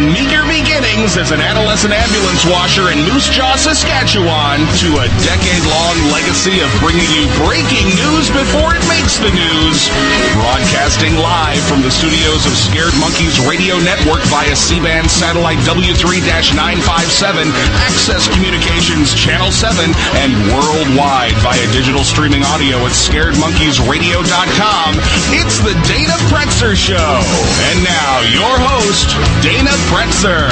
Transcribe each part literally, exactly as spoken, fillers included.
meager beginnings as an adolescent ambulance washer in Moose Jaw, Saskatchewan, to a decade-long legacy of bringing you breaking news before it makes the news. Broadcasting live from the studios of Scared Monkeys Radio Network via C-band satellite W three nine five seven, Access Communications Channel seven, and worldwide via digital streaming audio at scared monkeys radio dot com. It's the Dana Pretzer Show. And now, your host, Dana Pretzer.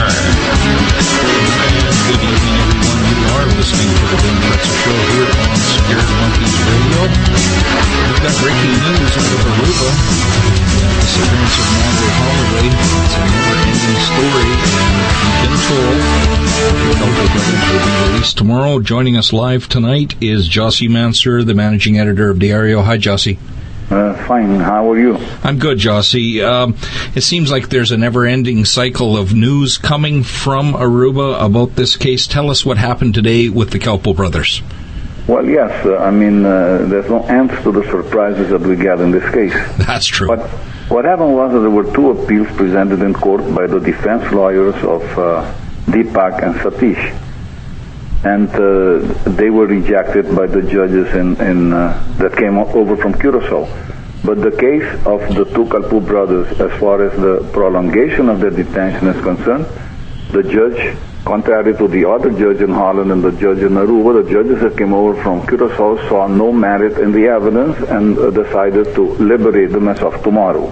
Good evening, everyone. You are listening to the Dana Pretzer Show here on Scared Monkeys Radio. We've got breaking news out of Aruba. The disappearance of Natalie Holloway. It's a never-ending story, and we've been told the Kelpo Brothers will be released tomorrow. Joining us live tonight is Jossie Mansour, the managing editor of Diario. Hi, Jossie. Uh, fine. How are you? I'm good, Jossie. Um, it seems like there's a never-ending cycle of news coming from Aruba about this case. Tell us what happened today with the Kelpo brothers. Well, yes. Uh, I mean, uh, there's no end to the surprises that we get in this case. That's true. But what happened was that there were two appeals presented in court by the defense lawyers of uh, Deepak and Satish. And uh, they were rejected by the judges in, in uh, that came over from Curacao. But the case of the two Kelpo brothers, as far as the prolongation of their detention is concerned, the judge, contrary to the other judge in Holland and the judge in Aruba, the judges that came over from Curacao saw no merit in the evidence and uh, decided to liberate them as of tomorrow.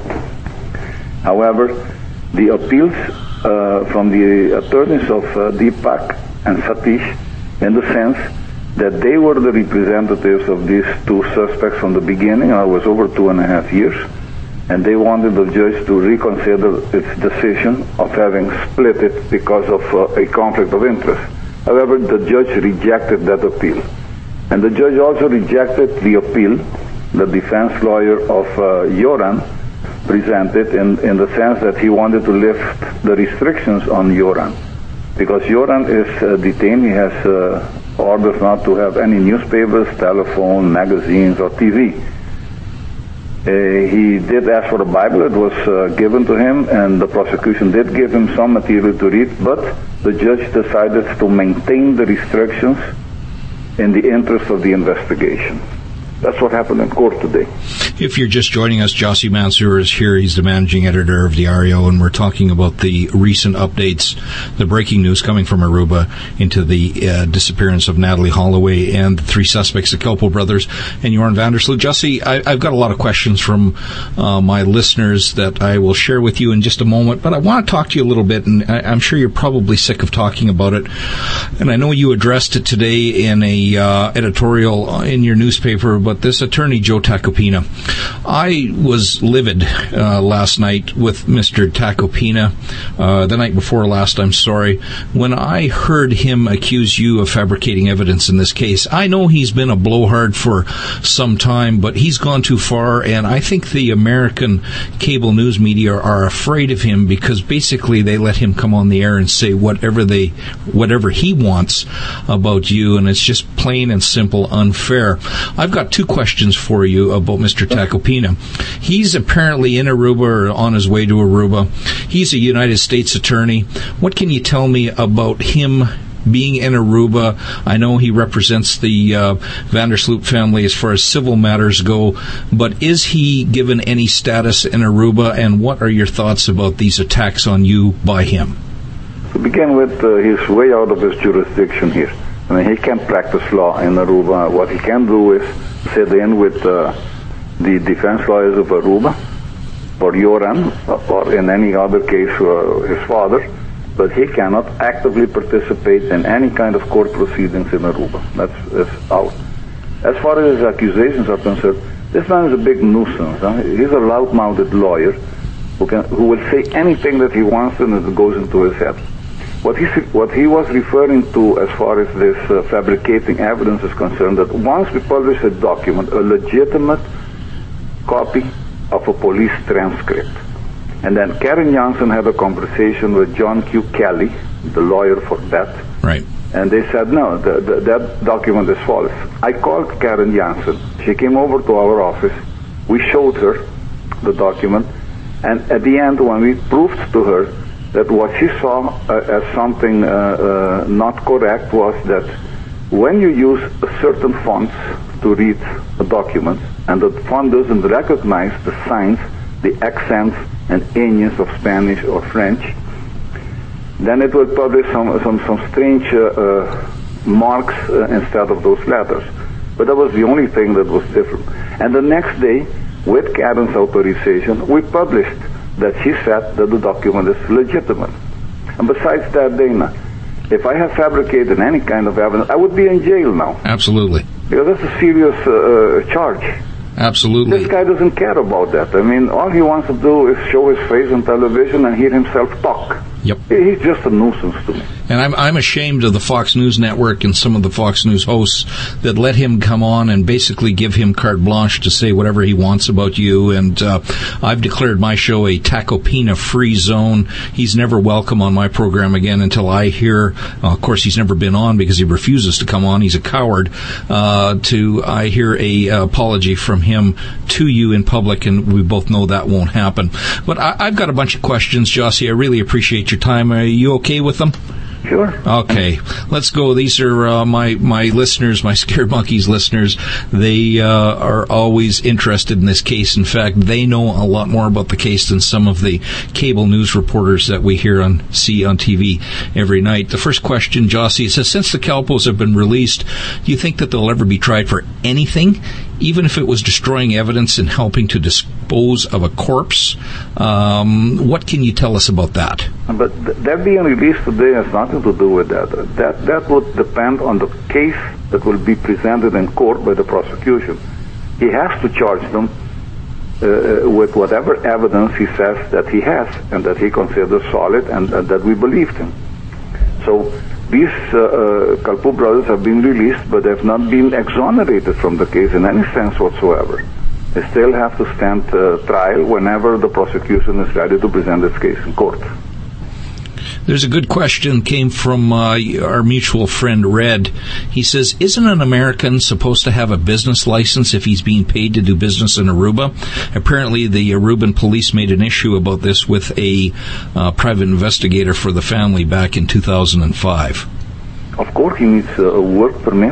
However, the appeals uh, from the attorneys of uh, Deepak and Satish, in the sense that they were the representatives of these two suspects from the beginning, and it was over two and a half years, and they wanted the judge to reconsider its decision of having split it because of uh, a conflict of interest. However, the judge rejected that appeal. And the judge also rejected the appeal the defense lawyer of uh, Joran presented in, in the sense that he wanted to lift the restrictions on Joran. Because Joran is uh, detained, he has uh, orders not to have any newspapers, telephone, magazines, or T V. Uh, he did ask for a Bible. It was uh, given to him, and the prosecution did give him some material to read, but the judge decided to maintain the restrictions in the interest of the investigation. That's what happened in court today. If you're just joining us, Jossie Mansour is here. He's the managing editor of Diario, and we're talking about the recent updates, the breaking news coming from Aruba into the uh, disappearance of Natalie Holloway and the three suspects, the Kelpo brothers, and Joran van der Sloot. Jossie, I, I've got a lot of questions from uh, my listeners that I will share with you in just a moment, but I want to talk to you a little bit, and I, I'm sure you're probably sick of talking about it. And I know you addressed it today in a uh, editorial in your newspaper, but this attorney, Joe Tacopina, I was livid uh, last night with Mister Tacopina, uh, the night before last, I'm sorry, when I heard him accuse you of fabricating evidence in this case. I know he's been a blowhard for some time, but he's gone too far, and I think the American cable news media are afraid of him because basically they let him come on the air and say whatever they, whatever he wants about you, and it's just plain and simple unfair. I've got two questions for you about Mister Tacopina. He's apparently in Aruba or on his way to Aruba. He's a United States attorney. What can you tell me about him being in Aruba? I know he represents the uh, van der Sloot family as far as civil matters go, but is he given any status in Aruba, and what are your thoughts about these attacks on you by him? To begin with, uh, he's way out of his jurisdiction here. I mean, he can't practice law in Aruba. What he can do is sit in with uh, the defense lawyers of Aruba, or Joran, or in any other case, uh, his father, but he cannot actively participate in any kind of court proceedings in Aruba. That's, that's out. As far as his accusations are concerned, this man is a big nuisance. Huh? He's a loud-mouthed lawyer who can, who will say anything that he wants and it goes into his head. What he, what he was referring to as far as this uh, fabricating evidence is concerned, that once we publish a document, a legitimate copy of a police transcript, and then Karen Jansen had a conversation with John Q. Kelly, the lawyer for that, right? And they said, no, the, the, that document is false. I called Karen Jansen. She came over to our office. We showed her the document. And at the end, when we proved to her that what she saw uh, as something uh, uh, not correct was that when you use certain fonts to read a document, and the font doesn't recognize the signs, the accents, and ends of Spanish or French, then it will publish some some, some strange uh, uh, marks uh, instead of those letters. But that was the only thing that was different. And the next day, with Karen's authorization, we published that she said that the document is legitimate. And besides that, Dana, if I have fabricated any kind of evidence, I would be in jail now. Absolutely. Because that's a serious uh, charge. Absolutely. This guy doesn't care about that. I mean, all he wants to do is show his face on television and hear himself talk. Yep. He's just a nuisance to me. And I'm I'm ashamed of the Fox News Network and some of the Fox News hosts that let him come on and basically give him carte blanche to say whatever he wants about you. And uh, I've declared my show a Tacopina-free zone. He's never welcome on my program again until I hear, uh, of course, he's never been on because he refuses to come on. He's a coward. Uh, to I hear a uh, apology from him to you in public, and we both know that won't happen. But I, I've got a bunch of questions, Jossie. I really appreciate your time. Are you okay with them? Sure. Okay, let's go. These are uh, my my listeners, my Scared Monkeys listeners. They uh, are always interested in this case. In fact, they know a lot more about the case than some of the cable news reporters that we hear on see on T V every night. The first question, Jossie, says, since the Kalpos have been released, do you think that they'll ever be tried for anything, even if it was destroying evidence and helping to dispose of a corpse? Um, what can you tell us about that? But th- that being released today has nothing to do with that. That that would depend on the case that will be presented in court by the prosecution. He has to charge them uh, with whatever evidence he says that he has and that he considers solid and, and that we believed him. So these uh, uh, Kalpoe brothers have been released, but they have not been exonerated from the case in any sense whatsoever. They still have to stand uh, trial whenever the prosecution is ready to present its case in court. There's a good question came from uh, our mutual friend Red. He says, isn't an American supposed to have a business license if he's being paid to do business in Aruba? Apparently the Aruban police made an issue about this with a uh, private investigator for the family back in two thousand five. Of course he needs a work permit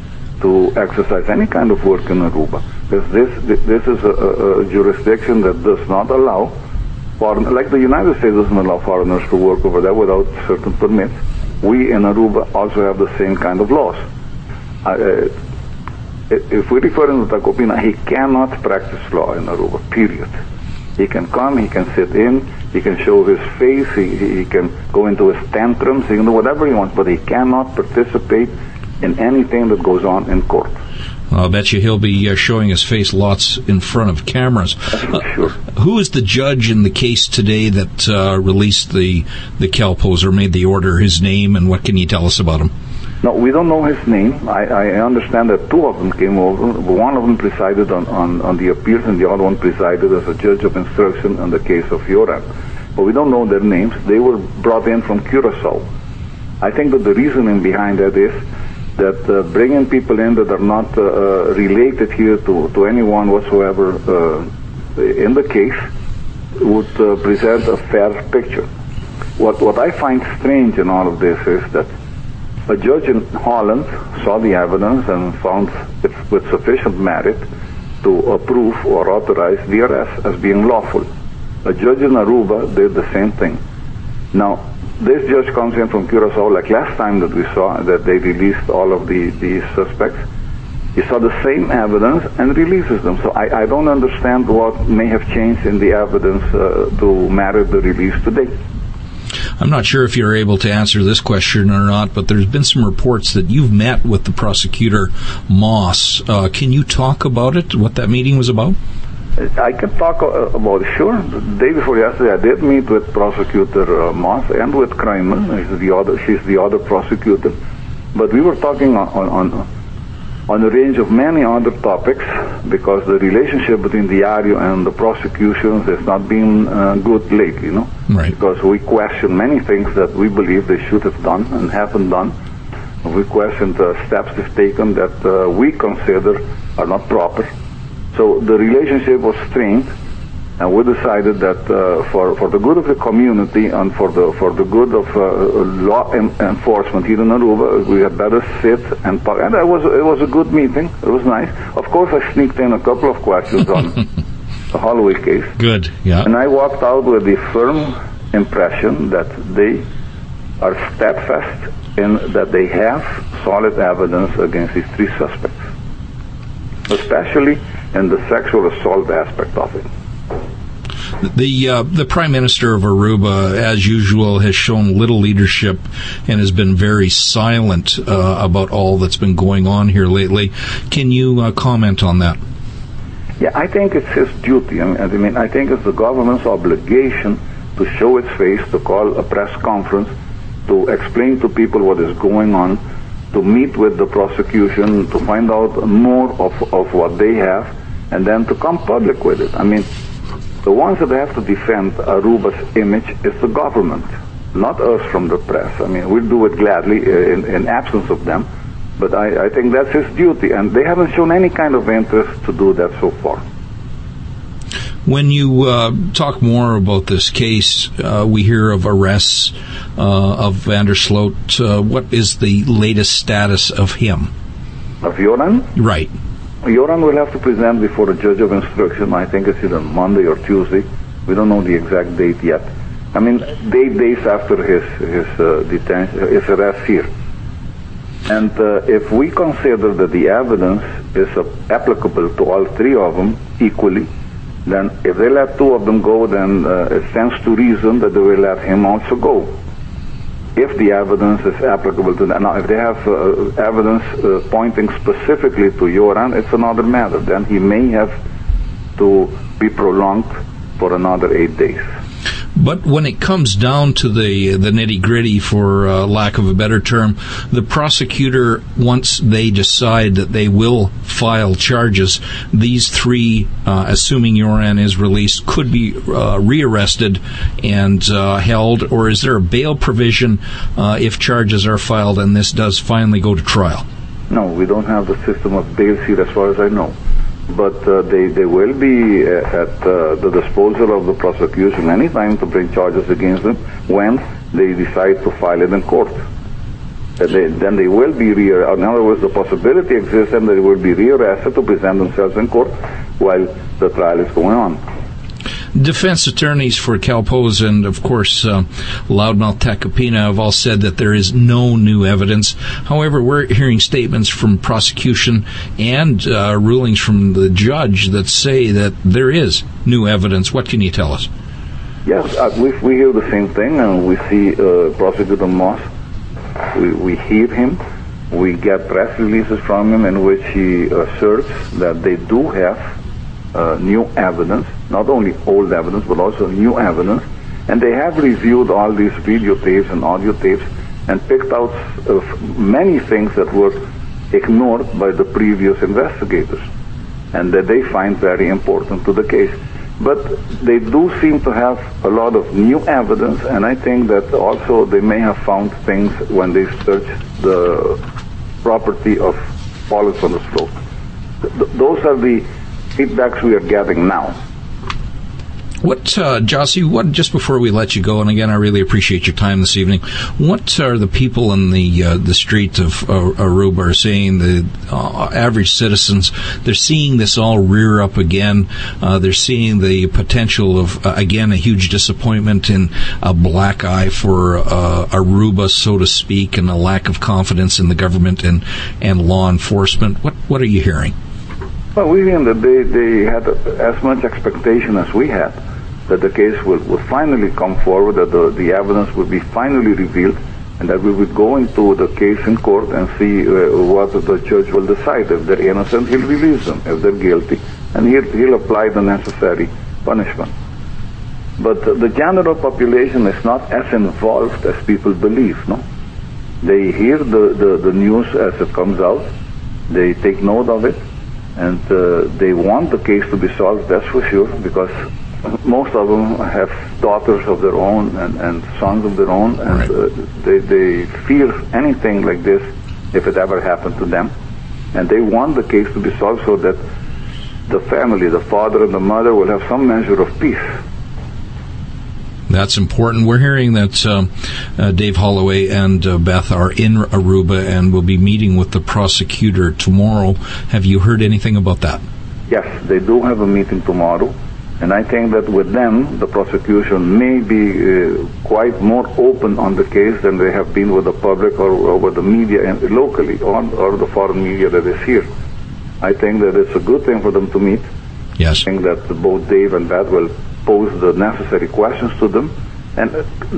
to exercise any kind of work in Aruba. Because this, this is a, a jurisdiction that does not allow foreign, like the United States doesn't allow foreigners to work over there without certain permits. We in Aruba also have the same kind of laws. Uh, if we refer him to Tacopina, he cannot practice law in Aruba, period. He can come, he can sit in, he can show his face, he, he can go into his tantrums, he can do whatever he wants, but he cannot participate in anything that goes on in court. I'll bet you he'll be uh, showing his face lots in front of cameras. Uh, sure. Who is the judge in the case today that uh, released the the Kalpos or made the order? His name, and what can you tell us about him? No, we don't know his name. I, I understand that two of them came over. One of them presided on, on, on the appeals, and the other one presided as a judge of instruction on the case of Yoram. But we don't know their names. They were brought in from Curacao. I think that the reasoning behind that is that uh, bringing people in that are not uh, uh, related here to, to anyone whatsoever uh, in the case would uh, present a fair picture. What what I find strange in all of this is that a judge in Holland saw the evidence and found it with sufficient merit to approve or authorize the arrest as being lawful. A judge in Aruba did the same thing. Now, this judge comes in from Curacao, like last time that we saw that they released all of the, the suspects. He saw the same evidence and releases them. So I, I don't understand what may have changed in the evidence uh, to merit the release today. I'm not sure if you're able to answer this question or not, but there's been some reports that you've met with the prosecutor, Moss. Uh, can you talk about it, what that meeting was about? I can talk about it, sure. The day before yesterday, I did meet with Prosecutor uh, Moss and with Kramer. She's the other, she's the other prosecutor. But we were talking on, on, on a range of many other topics because the relationship between the A R I O and the prosecutions has not been uh, good lately, you know? Right. Because we question many things that we believe they should have done and haven't done. We questioned uh, steps they've taken that uh, we consider are not proper. So the relationship was strained, And we decided that uh, for, for the good of the community and for the for the good of uh, law en- enforcement here in Aruba, we had better sit and talk. And it was it was a good meeting. It was nice. Of course, I sneaked in a couple of questions on the Holloway case. Good, yeah. And I walked out with the firm impression that they are steadfast in that they have solid evidence against these three suspects, especially in the sexual assault aspect of it. The uh, the Prime Minister of Aruba, as usual, has shown little leadership and has been very silent uh, about all that's been going on here lately. Can you uh, comment on that? Yeah, I think it's his duty. I mean, I mean, I think it's the government's obligation to show its face, to call a press conference, to explain to people what is going on, to meet with the prosecution, to find out more of, of what they have, and then to come public with it. I mean, the ones that have to defend Aruba's image is the government, not us from the press. I mean, we'll do it gladly in, in absence of them, but I, I think that's his duty, and they haven't shown any kind of interest to do that so far. When you uh, talk more about this case, uh, we hear of arrests uh, of Vandersloot. Uh, what is the latest status of him? Of Joran? Right. Joran will have to present before a judge of instruction. I think it's either Monday or Tuesday. We don't know the exact date yet. I mean, eight days after his his uh, detention, his arrest here. And uh, if we consider that the evidence is uh, applicable to all three of them equally, then if they let two of them go, then uh, it stands to reason that they will let him also go. If the evidence is applicable to them. Now, if they have uh, evidence uh, pointing specifically to Joran, it's another matter. Then he may have to be prolonged for another eight days. But when it comes down to the the nitty-gritty, for uh, lack of a better term, the prosecutor, once they decide that they will file charges, these three, uh, assuming Joran is released, could be uh, rearrested and uh, held, or is there a bail provision uh, if charges are filed and this does finally go to trial? No, we don't have the system of bail here as far as I know. But uh, they, they will be uh, at uh, the disposal of the prosecution anytime to bring charges against them when they decide to file it in court. Uh, they, then they will be re- in other words, the possibility exists and they will be rearrested to present themselves in court while the trial is going on. Defense attorneys for Calpos and, of course, uh, Loudmouth Tacopina have all said that there is no new evidence. However, we're hearing statements from prosecution and uh, rulings from the judge that say that there is new evidence. What can you tell us? Yes, uh, we, we hear the same thing, and we see uh, Prosecutor Moss. We, we hear him. We get press releases from him in which he asserts that they do have Uh, new evidence, not only old evidence, but also new evidence. And they have reviewed all these videotapes and audio tapes and picked out uh, many things that were ignored by the previous investigators and that they find very important to the case. But they do seem to have a lot of new evidence, and I think that also they may have found things when they searched the property of Paulus van der Sloot. Th- those are the feedbacks we are getting now. What, uh, Jossie, what, just before we let you go, and again, I really appreciate your time this evening, what are the people in the uh, the street of uh, Aruba are saying, the uh, average citizens? They're seeing this all rear up again. Uh, they're seeing the potential of, uh, again, a huge disappointment in a black eye for uh, Aruba, so to speak, and a lack of confidence in the government and, and law enforcement. What, what are you hearing? Well, we hear that they, they had as much expectation as we had, that the case will, will finally come forward, that the, the evidence will be finally revealed, and that we would go into the case in court and see uh, what the judge will decide. If they're innocent, he'll release them. If they're guilty, and he'll, he'll apply the necessary punishment. But uh, the general population is not as involved as people believe, no? They hear the, the, the news as it comes out, they take note of it, and uh, they want the case to be solved, that's for sure, because most of them have daughters of their own and, and sons of their own, and right. uh, they, they fear anything like this if it ever happened to them. And they want the case to be solved so that the family, the father and the mother, will have some measure of peace. That's important. We're hearing that um, uh, Dave Holloway and uh, Beth are in Aruba and will be meeting with the prosecutor tomorrow. Have you heard anything about that? Yes, they do have a meeting tomorrow, and I think that with them, the prosecution may be uh, quite more open on the case than they have been with the public or, or with the media and locally, or, or the foreign media that is here. I think that it's a good thing for them to meet. Yes. I think that both Dave and Beth will pose the necessary questions to them, and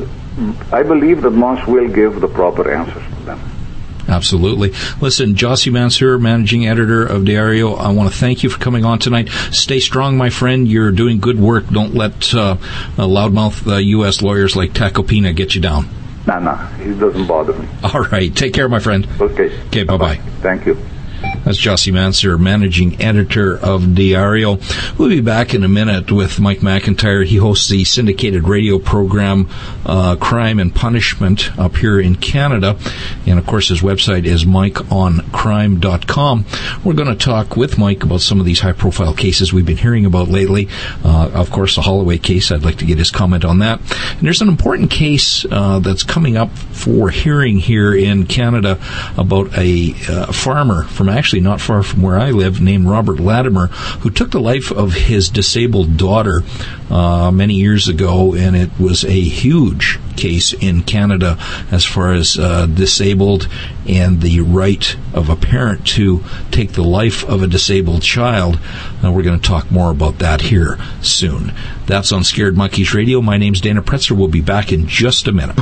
I believe that Moss will give the proper answers to them. Absolutely. Listen, Jossie Mansour, managing editor of Diario, I want to thank you for coming on tonight. Stay strong, my friend. You're doing good work. Don't let uh, uh, loudmouth uh, U S lawyers like Tacopina get you down. No, no, he doesn't bother me. All right. Take care, my friend. Okay. Okay, bye-bye. Thank you. That's Jossie Mansour, managing editor of Diario. We'll be back in a minute with Mike McIntyre. He hosts the syndicated radio program uh, Crime and Punishment up here in Canada. And, of course, his website is mike on crime dot com. We're going to talk with Mike about some of these high-profile cases we've been hearing about lately. Uh, of course, the Holloway case. I'd like to get his comment on that. And there's an important case uh, that's coming up for hearing here in Canada about a uh, farmer from actually not far from where I live, named Robert Latimer, who took the life of his disabled daughter uh, many years ago, and it was a huge case in Canada as far as uh, disabled and the right of a parent to take the life of a disabled child. Uh, we're going to talk more about that here soon. That's on Scared Monkeys Radio. My name's Dana Pretzer. We'll be back in just a minute.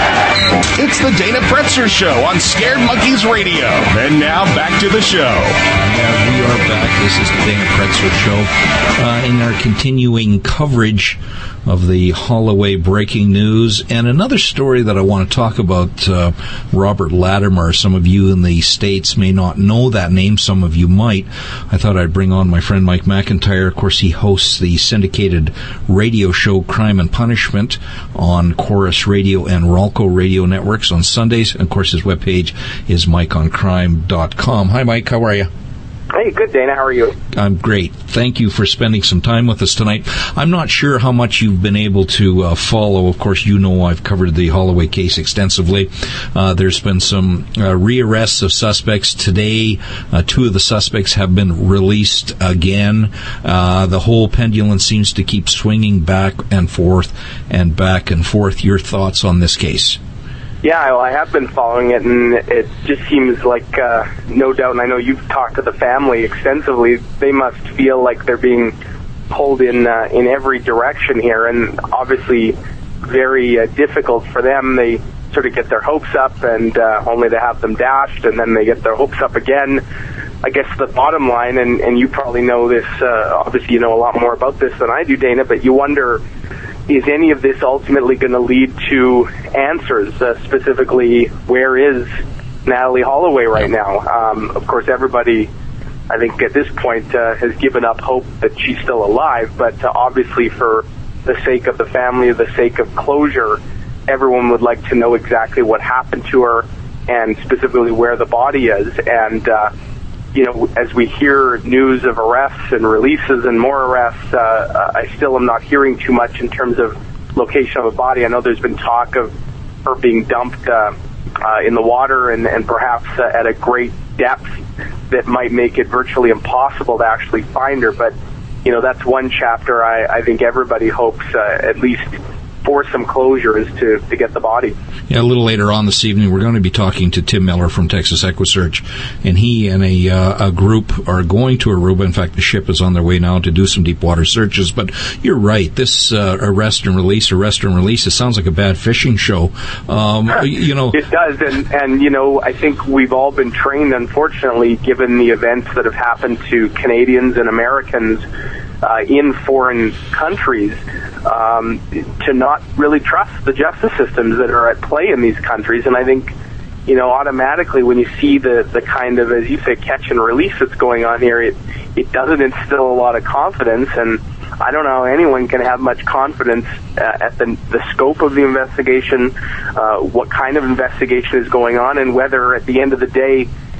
It's the Dana Pretzer Show on Scared Monkeys Radio. And now back to the show. Yeah, we are back. This is the Dana Pretzer Show. Uh, in our continuing coverage of the Holloway breaking news, and another story that I want to talk about, uh, Robert Latimer. Some of you in the States may not know that name. Some of you might. I thought I'd bring on my friend Mike McIntyre. Of course, he hosts the syndicated radio show Crime and Punishment on Chorus Radio and Ralco Radio networks on Sundays. And, of course, his webpage is mike on crime dot com. Hi, Mike. How are you? Hey, good, Dana. How are you? I'm great. Thank you for spending some time with us tonight. I'm not sure how much you've been able to uh, follow. Of course, you know I've covered the Holloway case extensively. Uh, there's been some uh, rearrests of suspects. Today, uh, two of the suspects have been released again. Uh, the whole pendulum seems to keep swinging back and forth and back and forth. Your thoughts on this case? Yeah, well, I have been following it, and it just seems like, uh, no doubt, and I know you've talked to the family extensively, they must feel like they're being pulled in uh, in every direction here, and obviously very uh, difficult for them. They sort of get their hopes up, and uh, only to have them dashed, and then they get their hopes up again. I guess the bottom line, and, and you probably know this, uh, obviously you know a lot more about this than I do, Dana, but you wonder, is any of this ultimately going to lead to answers, uh, specifically where is Natalee Holloway right now? Um, of course, everybody, I think at this point, uh, has given up hope that she's still alive, but uh, obviously for the sake of the family, the sake of closure, everyone would like to know exactly what happened to her and specifically where the body is. And, uh, you know, as we hear news of arrests and releases and more arrests, uh, I still am not hearing too much in terms of location of a body. I know there's been talk of her being dumped uh, uh, in the water and, and perhaps uh, at a great depth that might make it virtually impossible to actually find her. But, you know, that's one chapter I, I think everybody hopes uh, at least for some closure is to, to get the body. Yeah, a little later on this evening, we're going to be talking to Tim Miller from Texas EquiSearch, and he and a, uh, a group are going to Aruba. In fact, the ship is on their way now to do some deep water searches. But you're right, this uh, arrest and release, arrest and release, it sounds like a bad fishing show. Um, you know, it does, and and you know, I think we've all been trained, unfortunately, given the events that have happened to Canadians and Americans Uh, in foreign countries, um, to not really trust the justice systems that are at play in these countries. And I think, you know, automatically when you see the, the kind of, as you say, catch and release that's going on here, it, it doesn't instill a lot of confidence. And I don't know how anyone can have much confidence uh, at the, the scope of the investigation, uh, what kind of investigation is going on, and whether at the end of the day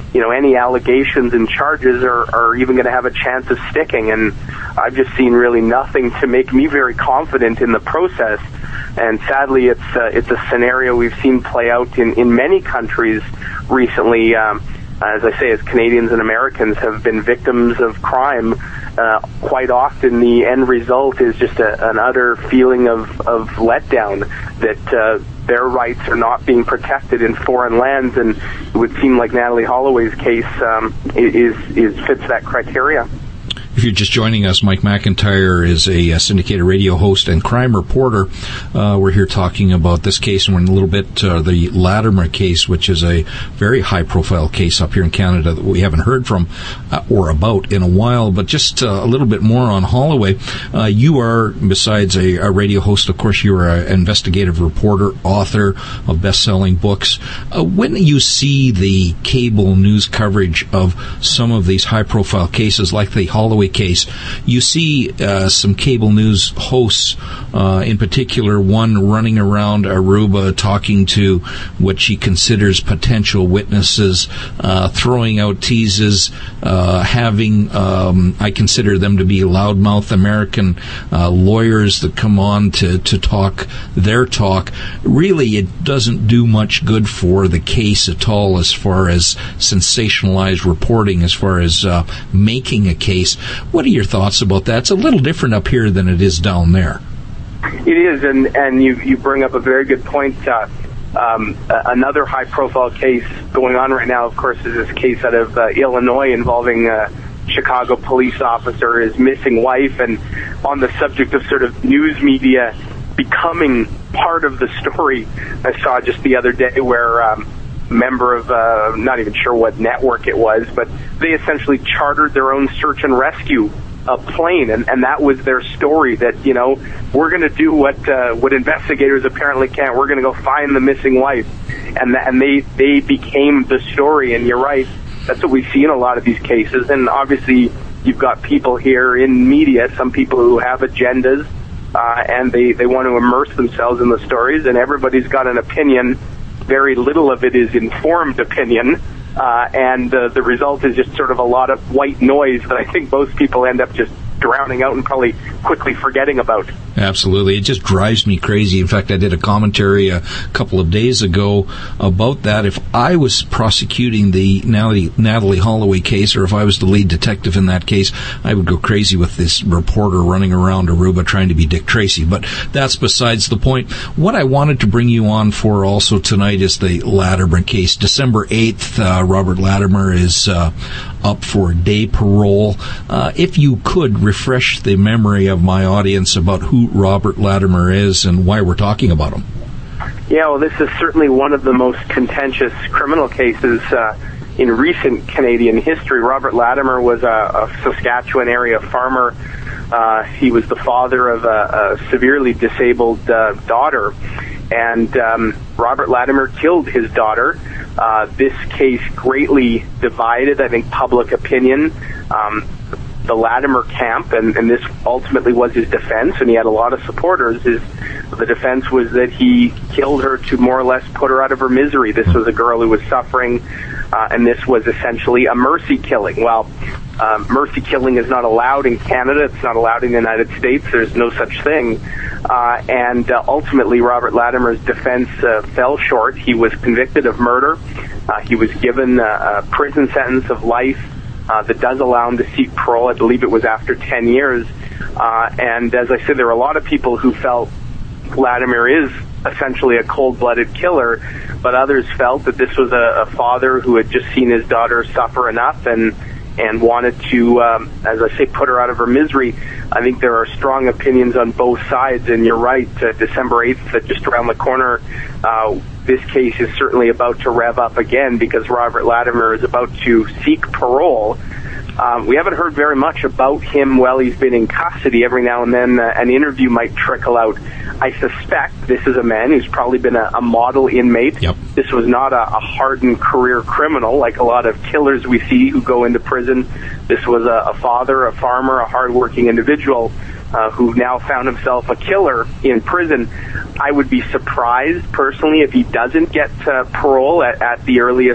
you know, any allegations and charges are, are even going to have a chance of sticking. And I've just seen really nothing to make me very confident in the process. And sadly, it's uh, it's a scenario we've seen play out in, in many countries recently. Um, as I say, as Canadians and Americans have been victims of crime, uh, quite often the end result is just a, an utter feeling of, of letdown that uh, their rights are not being protected in foreign lands. And it would seem like Natalee Holloway's case um, is, is fits that criteria. If you're just joining us, Mike McIntyre is a, a syndicated radio host and crime reporter. Uh, we're here talking about this case, and we're in a little bit uh, the Latimer case, which is a very high-profile case up here in Canada that we haven't heard from uh, or about in a while. But just uh, a little bit more on Holloway. Uh, you are, besides a, a radio host, of course, you are an investigative reporter, author of best-selling books. Uh, when you see the cable news coverage of some of these high-profile cases, like the Holloway case, you see uh, some cable news hosts, uh, in particular one running around Aruba talking to what she considers potential witnesses, uh, throwing out teases, uh, having, um, I consider them to be loudmouth American uh, lawyers that come on to, to talk their talk. Really, it doesn't do much good for the case at all as far as sensationalized reporting, as far as uh, making a case. What are your thoughts about that? It's a little different up here than it is down there. It is, and, and you, you bring up a very good point. Uh, um, another high-profile case going on right now, of course, is this case out of uh, Illinois involving a Chicago police officer, his missing wife, and on the subject of sort of news media becoming part of the story. I saw just the other day where um, member of, uh, not even sure what network it was, but they essentially chartered their own search and rescue uh, plane, and, and that was their story, that, you know, we're going to do what uh, what investigators apparently can't. We're going to go find the missing wife. And, th- and they, they became the story, and you're right, that's what we see in a lot of these cases. And obviously, you've got people here in media, some people who have agendas, uh, and they, they want to immerse themselves in the stories, and everybody's got an opinion. Very little of it is informed opinion, uh, and uh, the result is just sort of a lot of white noise that I think most people end up just drowning out and probably quickly forgetting about. Absolutely. It just drives me crazy. In fact, I did a commentary a couple of days ago about that. If I was prosecuting the Natalee Holloway case, or if I was the lead detective in that case, I would go crazy with this reporter running around Aruba trying to be Dick Tracy. But that's besides the point. What I wanted to bring you on for also tonight is the Latimer case. December eighth, uh, Robert Latimer is uh, up for day parole. Uh, if you could refresh the memory of my audience about who Robert Latimer is and why we're talking about him. Yeah, well, this is certainly one of the most contentious criminal cases uh, in recent Canadian history. Robert Latimer was a, a Saskatchewan area farmer. Uh, he was the father of a, a severely disabled uh, daughter, and um, Robert Latimer killed his daughter. Uh, this case greatly divided, I think, public opinion. Um, the Latimer camp, and, and this ultimately was his defense, and he had a lot of supporters. His, the defense was that he killed her to more or less put her out of her misery. This was a girl who was suffering, uh, and this was essentially a mercy killing. Well, um, mercy killing is not allowed in Canada. It's not allowed in the United States. There's no such thing. Uh, and uh, ultimately, Robert Latimer's defense uh, fell short. He was convicted of murder. Uh, he was given a, a prison sentence of life uh, that does allow him to seek parole. I believe it was after ten years. Uh, and as I said, there were a lot of people who felt Latimer is essentially a cold-blooded killer, but others felt that this was a, a father who had just seen his daughter suffer enough and and wanted to, um, as I say, put her out of her misery. I think there are strong opinions on both sides, and you're right, uh, December eighth, uh, just around the corner, uh, this case is certainly about to rev up again because Robert Latimer is about to seek parole. Um, we haven't heard very much about him while he's been in custody. Every now and then uh, an interview might trickle out. I suspect this is a man who's probably been a, a model inmate. Yep. This was not a, a hardened career criminal like a lot of killers we see who go into prison. This was a, a father, a farmer, a hardworking individual uh, who now found himself a killer in prison. I would be surprised, personally, if he doesn't get uh, parole at, at the earliest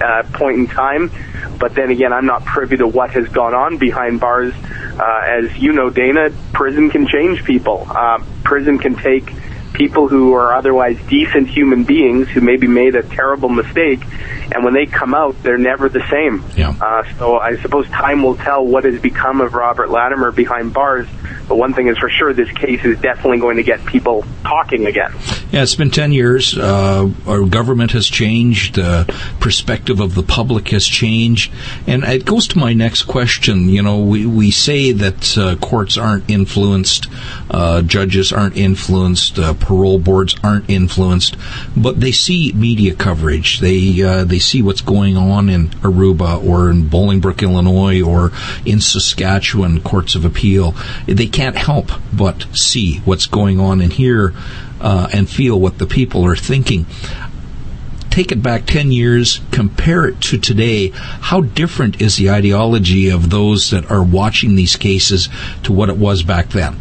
uh, point in time. But then again, I'm not privy to what has gone on behind bars. Uh, as you know, Dana, prison can change people. Uh, prison can take people who are otherwise decent human beings who maybe made a terrible mistake, and when they come out, they're never the same. Yeah. Uh, so I suppose time will tell what has become of Robert Latimer behind bars, but one thing is for sure, this case is definitely going to get people talking again. Yeah, it's been ten years. Uh, our government has changed. The perspective of the public has changed. And it goes to my next question. You know, we, we say that uh, courts aren't influenced, uh, judges aren't influenced, uh, parole boards aren't influenced, but they see media coverage. They uh, they see what's going on in Aruba or in Bolingbrook, Illinois, or in Saskatchewan courts of appeal. They can't help but see what's going on and hear uh, and feel what the people are thinking. Take it back ten years, compare it to today. How different is the ideology of those that are watching these cases to what it was back then?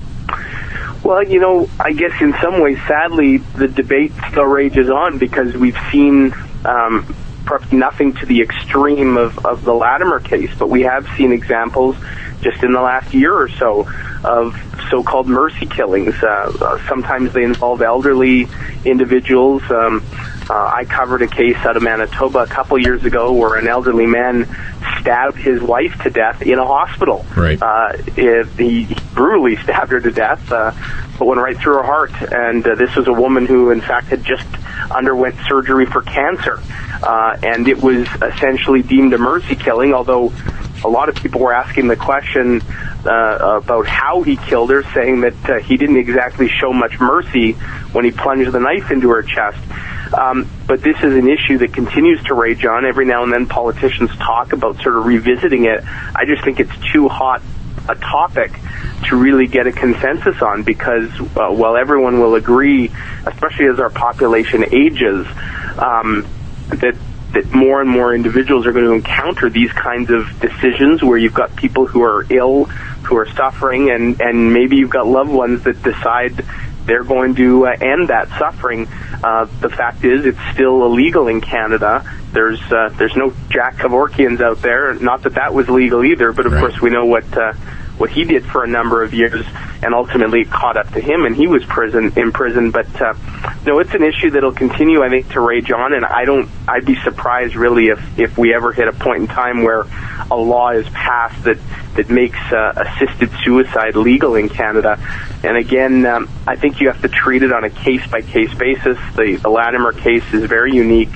Well, you know, I guess in some ways, sadly, the debate still rages on because we've seen um, perhaps nothing to the extreme of, of the Latimer case, but we have seen examples just in the last year or so of so-called mercy killings. Uh, uh, sometimes they involve elderly individuals. Um, uh, I covered a case out of Manitoba a couple years ago where an elderly man stabbed his wife to death in a hospital. Right. Uh, it, he brutally stabbed her to death, uh, but went right through her heart. And uh, this was a woman who, in fact, had just underwent surgery for cancer. Uh, and it was essentially deemed a mercy killing, although a lot of people were asking the question uh, about how he killed her, saying that uh, he didn't exactly show much mercy when he plunged the knife into her chest. Um, but this is an issue that continues to rage on. Every now and then politicians talk about sort of revisiting it. I just think it's too hot a topic to really get a consensus on because uh, while everyone will agree, especially as our population ages, um, that that more and more individuals are going to encounter these kinds of decisions where you've got people who are ill, who are suffering, and, and maybe you've got loved ones that decide they're going to uh, end that suffering. Uh, the fact is, it's still illegal in Canada. There's uh, there's no Jack Kevorkians out there. Not that that was legal either, but of right. course we know what uh, what he did for a number of years, and ultimately it caught up to him, and he was prison in prison. But uh, no, it's an issue that'll continue, I think, to rage on. And I don't. I'd be surprised really if if we ever hit a point in time where a law is passed that that makes uh, assisted suicide legal in Canada. And again, um, I think you have to treat it on a case-by-case basis. The, the Latimer case is very unique.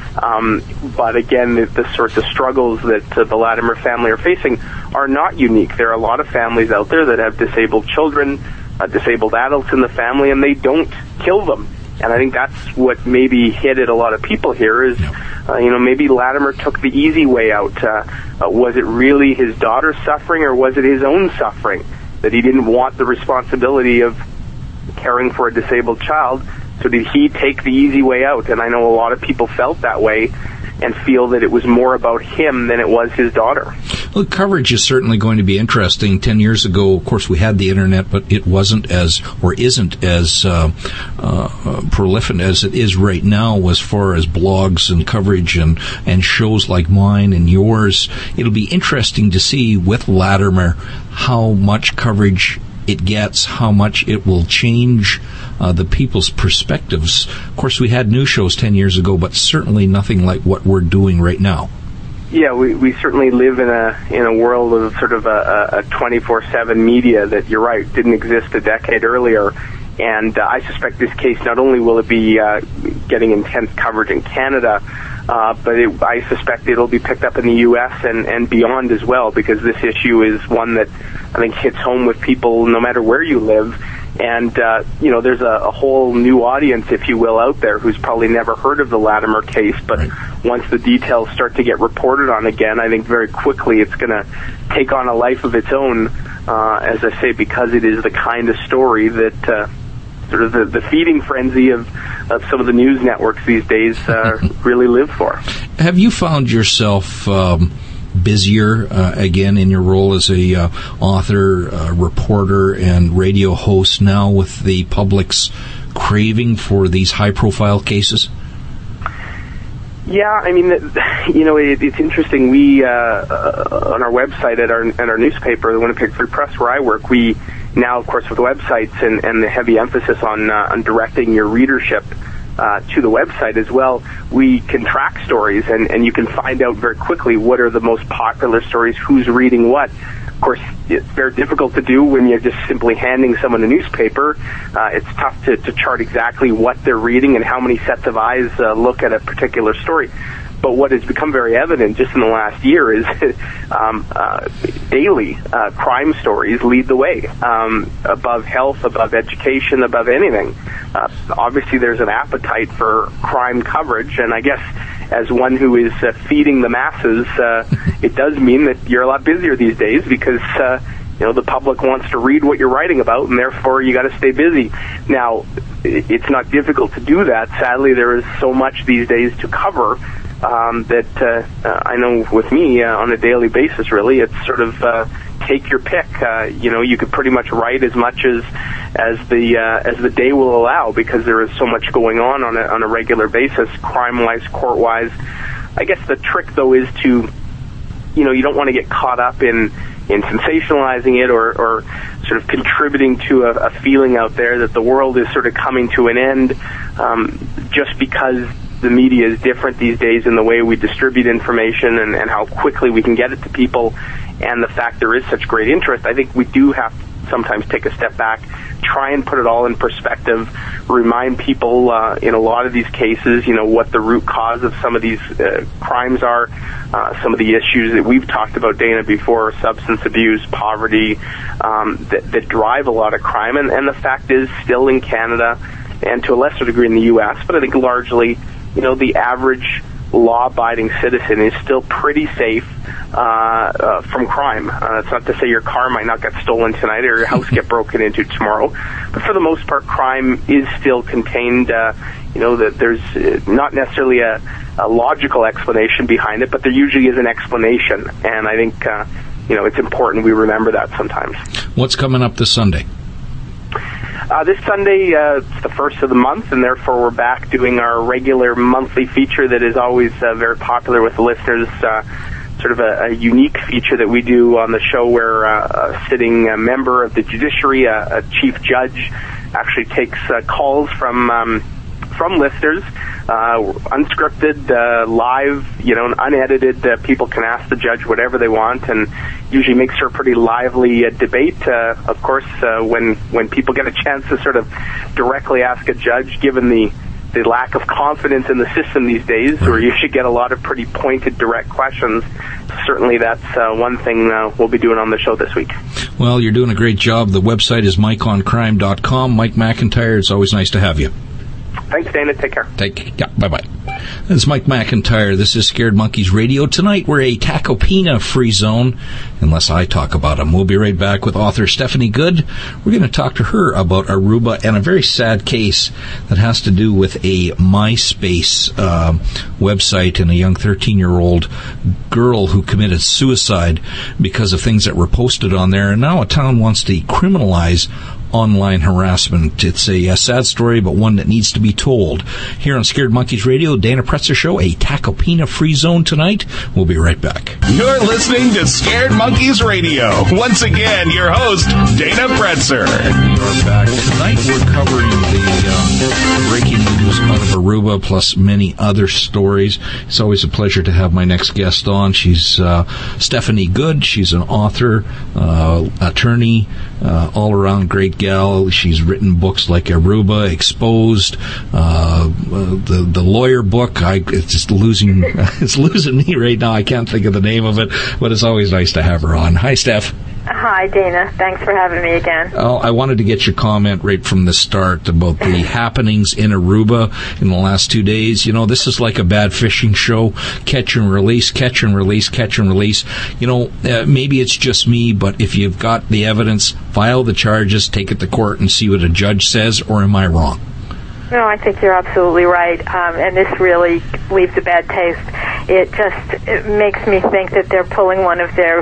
Um, but again, the, the sorts of struggles that uh, the Latimer family are facing are not unique. There are a lot of families out there that have disabled children, uh, disabled adults in the family, and they don't kill them. And I think that's what maybe hit at a lot of people here is, uh, you know, maybe Latimer took the easy way out. Uh, uh, was it really his daughter's suffering or was it his own suffering? That he didn't want the responsibility of caring for a disabled child, so did he take the easy way out? And I know a lot of people felt that way and feel that it was more about him than it was his daughter. Well, coverage is certainly going to be interesting. Ten years ago, of course, we had the Internet, but it wasn't as, or isn't as uh, uh, prolific as it is right now as far as blogs and coverage and, and shows like mine and yours. It'll be interesting to see with Latimer how much coverage it gets, how much it will change uh, the people's perspectives. Of course, we had news shows ten years ago, but certainly nothing like what we're doing right now. Yeah, we, we certainly live in a in a world of sort of a, a twenty-four seven media that, you're right, didn't exist a decade earlier. And uh, I suspect this case, not only will it be uh, getting intense coverage in Canada, uh, but it, I suspect it'll be picked up in the U S and, and beyond as well, because this issue is one that I think hits home with people no matter where you live. And, uh, you know, there's a, a whole new audience, if you will, out there who's probably never heard of the Latimer case. But right. once the details start to get reported on again, I think very quickly it's going to take on a life of its own, uh, as I say, because it is the kind of story that uh, sort of the, the feeding frenzy of, of some of the news networks these days uh, really live for. Have you found yourself Um busier uh, again in your role as a uh, author, uh, reporter, and radio host now with the public's craving for these high-profile cases? Yeah, I mean, you know, it, it's interesting. We, uh, uh, on our website at our at our newspaper, the Winnipeg Free Press, where I work, we now, of course, with websites and, and the heavy emphasis on, uh, on directing your readership uh, to the website as well, we can track stories, and, and you can find out very quickly what are the most popular stories, who's reading what. Of course, it's very difficult to do when you're just simply handing someone a newspaper. Uh, it's tough to, to chart exactly what they're reading and how many sets of eyes uh, look at a particular story. But what has become very evident just in the last year is um, uh, daily uh, crime stories lead the way, um, above health, above education, above anything. Uh, obviously, there's an appetite for crime coverage, and I guess as one who is uh, feeding the masses, uh, it does mean that you're a lot busier these days because uh, you know the public wants to read what you're writing about, and therefore you got to stay busy. Now, it's not difficult to do that. Sadly, there is so much these days to cover. Um, that uh, uh, I know with me uh, on a daily basis, really, it's sort of uh, take your pick. Uh, you know, you could pretty much write as much as as the uh, as the day will allow because there is so much going on on a, on a regular basis, crime-wise, court-wise. I guess the trick, though, is to, you know, you don't want to get caught up in in sensationalizing it or, or sort of contributing to a, a feeling out there that the world is sort of coming to an end um, just because the media is different these days in the way we distribute information and, and how quickly we can get it to people, and the fact there is such great interest. I think we do have to sometimes take a step back, try and put it all in perspective, remind people uh, in a lot of these cases, you know, what the root cause of some of these uh, crimes are, uh, some of the issues that we've talked about, Dana, before, substance abuse, poverty, um, that, that drive a lot of crime. And, and the fact is, still in Canada, and to a lesser degree in the U S, but I think largely, you know, the average law-abiding citizen is still pretty safe uh, uh, from crime. Uh, it's not to say your car might not get stolen tonight or your house get broken into tomorrow, but for the most part, crime is still contained. Uh, you know, that there's not necessarily a, a logical explanation behind it, but there usually is an explanation, and I think, uh, you know, it's important we remember that sometimes. What's coming up this Sunday? Uh, this Sunday, uh, it's the first of the month, and therefore we're back doing our regular monthly feature that is always uh, very popular with the listeners, uh, sort of a, a unique feature that we do on the show where uh, a sitting uh, member of the judiciary, uh, a chief judge, actually takes uh, calls from um, from listeners, uh, unscripted, uh, live, you know, unedited. Uh, people can ask the judge whatever they want, and usually makes for a pretty lively uh, debate. Uh, of course, uh, when when people get a chance to sort of directly ask a judge, given the the lack of confidence in the system these days, where you should get a lot of pretty pointed, direct questions. Certainly that's uh, one thing uh, we'll be doing on the show this week. Well, you're doing a great job. The website is mike on crime dot com. Mike McIntyre, it's always nice to have you. Thanks, Dana. Take care. Take yeah. Bye bye. This is Mike McIntyre. This is Scared Monkeys Radio. Tonight we're a Tacopina free zone, unless I talk about them. We'll be right back with author Stephanie Good. We're going to talk to her about Aruba and a very sad case that has to do with a MySpace uh, website and a young thirteen-year-old girl who committed suicide because of things that were posted on there. And now a town wants to criminalize online harassment. It's a, a sad story, but one that needs to be told. Here on Scared Monkeys Radio, Dana Pretzer Show, a Tacopina free zone tonight. We'll be right back. You're listening to Scared Monkeys Radio. Once again, your host, Dana Pretzer. We're back. Tonight we're covering the um, breaking news out of Aruba, plus many other stories. It's always a pleasure to have my next guest on. She's uh, Stephanie Good. She's an author, uh, attorney, uh, all-around great gal. She's written books like Aruba, Exposed, uh, the the lawyer book. I it's just losing it's losing me right now. I can't think of the name of it, but it's always nice to have her on. Hi, Steph. Hi, Dana. Thanks for having me again. Oh, I wanted to get your comment right from the start about the happenings in Aruba in the last two days. You know, this is like a bad fishing show. Catch and release, catch and release, catch and release. You know, uh, maybe it's just me, but if you've got the evidence, file the charges, take it to court, and see what a judge says, or am I wrong? No, I think you're absolutely right, um, and this really leaves a bad taste. It just it makes me think that they're pulling one of their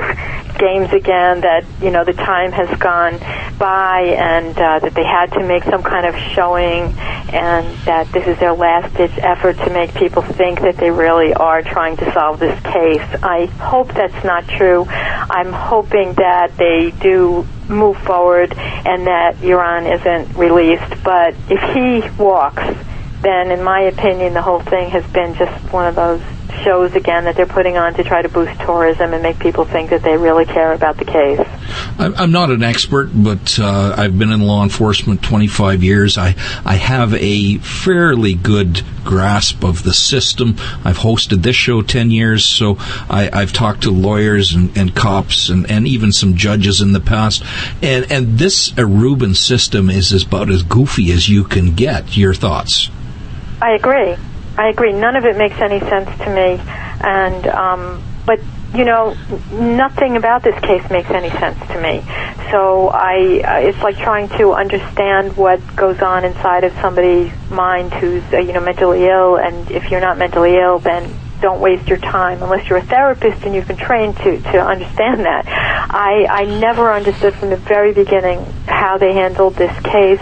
games again, that, you know, the time has gone by and uh, that they had to make some kind of showing and that this is their last-ditch effort to make people think that they really are trying to solve this case. I hope that's not true. I'm hoping that they do move forward and that Yaron isn't released. But if he walks, then in my opinion, the whole thing has been just one of those shows again that they're putting on to try to boost tourism and make people think that they really care about the case. I'm not an expert, but uh, I've been in law enforcement twenty-five years. I, I have a fairly good grasp of the system. I've hosted this show ten years, so I, I've talked to lawyers and, and cops and, and even some judges in the past. And, and this Aruban system is about as goofy as you can get. Your thoughts? I agree. I agree. None of it makes any sense to me. And, um, but, you know, nothing about this case makes any sense to me. So I, uh, it's like trying to understand what goes on inside of somebody's mind who's, uh, you know, mentally ill. And if you're not mentally ill, then don't waste your time unless you're a therapist and you've been trained to, to understand that. I, I never understood from the very beginning how they handled this case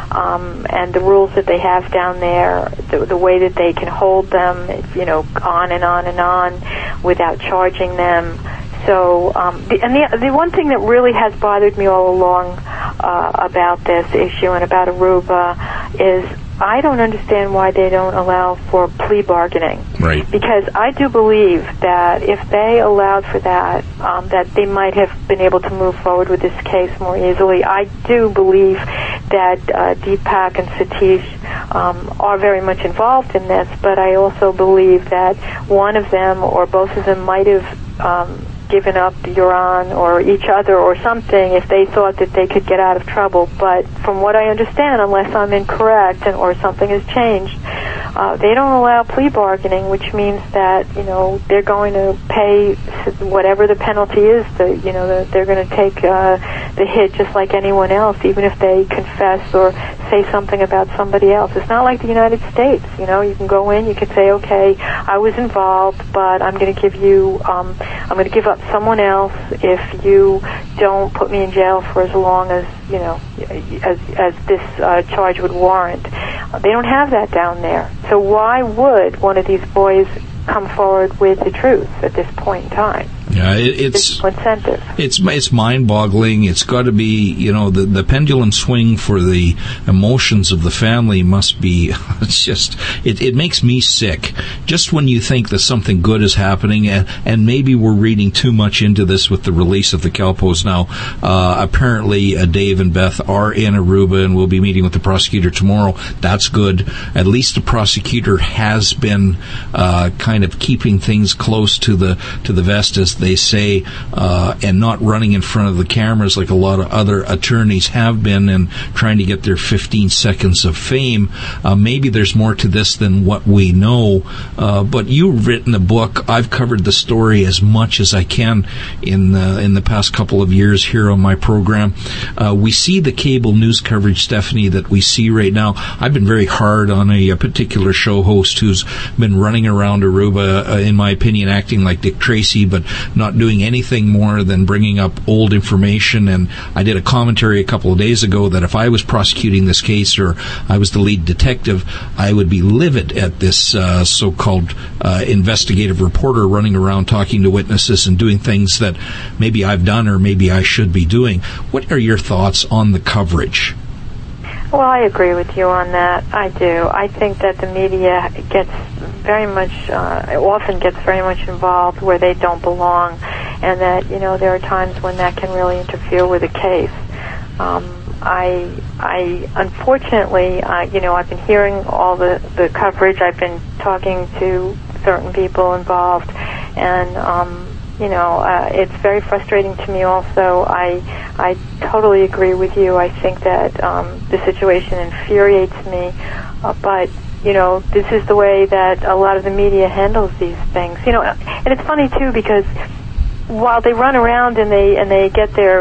um, and the rules that they have down there, the, the way that they can hold them, you know, on and on and on without charging them. So, um, the, and the, the one thing that really has bothered me all along uh, about this issue and about Aruba is I don't understand why they don't allow for plea bargaining. Right. Because I do believe that if they allowed for that, um, that they might have been able to move forward with this case more easily. I do believe that uh, Deepak and Satish um, are very much involved in this, but I also believe that one of them or both of them might have um, given up Yaron or each other or something if they thought that they could get out of trouble. But from what I understand, unless I'm incorrect and or something has changed, uh, they don't allow plea bargaining, which means that, you know, they're going to pay whatever the penalty is. The, you know, the, they're going to take uh, the hit just like anyone else, even if they confess or say something about somebody else. It's not like the United States. You know, you can go in, you can say, okay, I was involved, but I'm going to give you, um, I'm going to give up someone else if you don't put me in jail for as long as, you know, as as this uh, charge would warrant. They don't have that down there. So why would one of these boys come forward with the truth at this point in time? Yeah, it, it's incentive. It's it's mind-boggling. It's got to be, you know, the the pendulum swing for the emotions of the family must be. It's just it it makes me sick. Just when you think that something good is happening, and and maybe we're reading too much into this with the release of the Kalpos now. Uh, apparently, uh, Dave and Beth are in Aruba, and we'll be meeting with the prosecutor tomorrow. That's good. At least the prosecutor has been uh, kind of keeping things close to the to the vest, as they say, uh, and not running in front of the cameras like a lot of other attorneys have been and trying to get their fifteen seconds of fame. Uh, maybe there's more to this than what we know, uh, but you've written a book. I've covered the story as much as I can in the, in the past couple of years here on my program. Uh, we see the cable news coverage, Stephanie, that we see right now. I've been very hard on a, a particular show host who's been running around Aruba, uh, in my opinion, acting like Dick Tracy, but not doing anything more than bringing up old information. And I did a commentary a couple of days ago that if I was prosecuting this case or I was the lead detective, I would be livid at this uh, so-called uh, investigative reporter running around talking to witnesses and doing things that maybe I've done or maybe I should be doing. What are your thoughts on the coverage? Well, I agree with you on that. I do. I think that the media gets very much, uh, often gets very much involved where they don't belong, and that, you know, there are times when that can really interfere with a case. Um, I, I, unfortunately, uh, you know, I've been hearing all the, the coverage. I've been talking to certain people involved, and, um, you know, uh, it's very frustrating to me also. I I totally agree with you. I think that um, the situation infuriates me, uh, but, you know, this is the way that a lot of the media handles these things. You know, and it's funny, too, because while they run around and they and they get their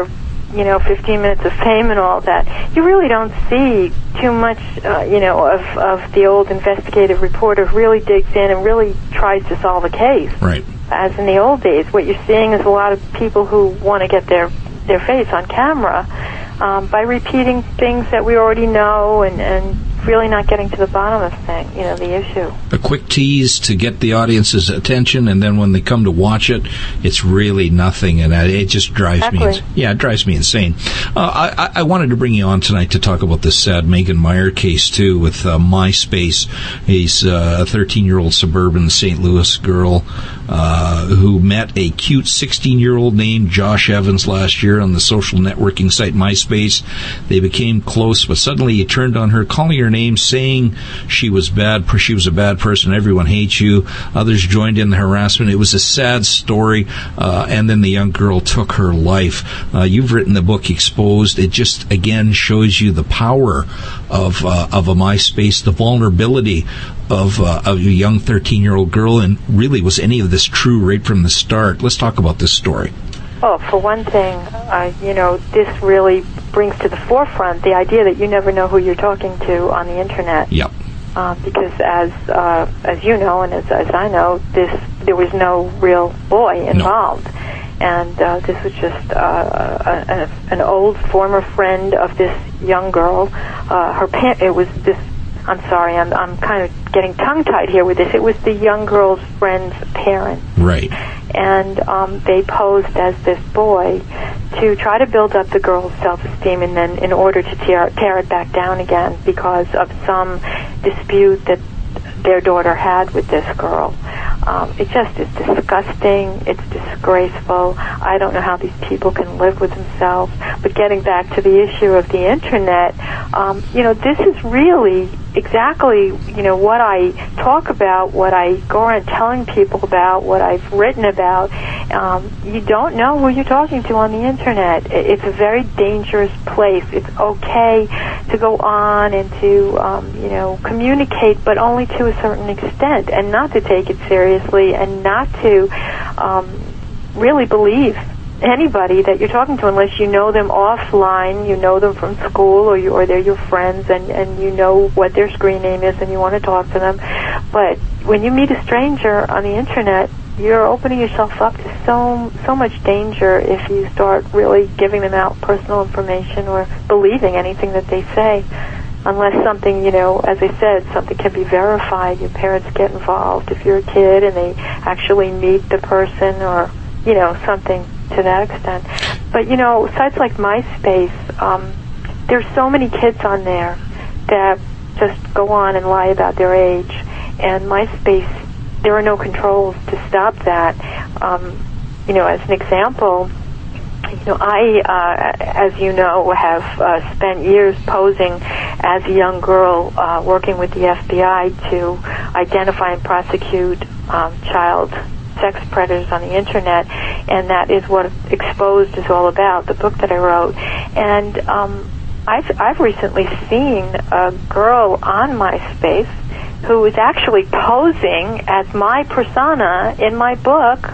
you know, fifteen minutes of fame and all that, you really don't see too much, uh, you know, of, of the old investigative reporter who really digs in and really tries to solve a case. Right. As in the old days, what you're seeing is a lot of people who want to get their, their face on camera um, by repeating things that we already know and, and really not getting to the bottom of thing, you know, the issue. A quick tease to get the audience's attention, and then when they come to watch it, it's really nothing, and it just drives exactly. me. Yeah, it drives me insane. Uh, I, I wanted to bring you on tonight to talk about this sad Megan Meyer case too, with uh, MySpace. He's uh, a thirteen-year-old suburban Saint Louis girl uh, who met a cute sixteen-year-old named Josh Evans last year on the social networking site MySpace. They became close, but suddenly he turned on her, calling her name, saying she was bad. She was a bad person. Everyone hates you. Others joined in the harassment. It was a sad story, uh, and then the young girl took her life. Uh, you've written the book Exposed. It just again shows you the power of uh, of a MySpace, the vulnerability of, uh, of a young thirteen-year-old girl, and really, was any of this true right from the start? Let's talk about this story. Well, for one thing, uh, you know, this really brings to the forefront the idea that you never know who you're talking to on the internet. Yep. Uh, because as uh, as you know and as, as I know, this there was no real boy involved, no. and uh, this was just uh, a, a, an old former friend of this young girl. Uh, her pa- it was this. I'm sorry, I'm I'm kind of getting tongue-tied here with this. It was the young girl's friend's parents. Right. And um, they posed as this boy to try to build up the girl's self-esteem, and then in order to tear, tear it back down again because of some dispute that their daughter had with this girl. Um, it just is disgusting. It's disgraceful. I don't know how these people can live with themselves. But getting back to the issue of the internet, um, you know, this is really exactly, you know, what I talk about, what I go around telling people about, what I've written about. Um, you don't know who you're talking to on the internet. It's a very dangerous place. It's okay to go on and to, um, you know, communicate, but only to a certain extent, and not to take it seriously, and not to um, really believe anybody that you're talking to unless you know them offline, you know them from school, or you, or they're your friends, and, and you know what their screen name is and you want to talk to them. But when you meet a stranger on the internet, you're opening yourself up to so so much danger if you start really giving them out personal information or believing anything that they say. Unless something, you know, as I said, something can be verified, your parents get involved if you're a kid and they actually meet the person, or, you know, something to that extent. But, you know, sites like MySpace, um, there's so many kids on there that just go on and lie about their age. And MySpace, there are no controls to stop that. Um, you know, as an example, you know, I, uh, as you know, have uh, spent years posing as a young girl uh, working with the F B I to identify and prosecute um, child sex predators on the internet, and that is what Exposed is all about, the book that I wrote. And um, I've, I've recently seen a girl on MySpace who was actually posing as my persona in my book.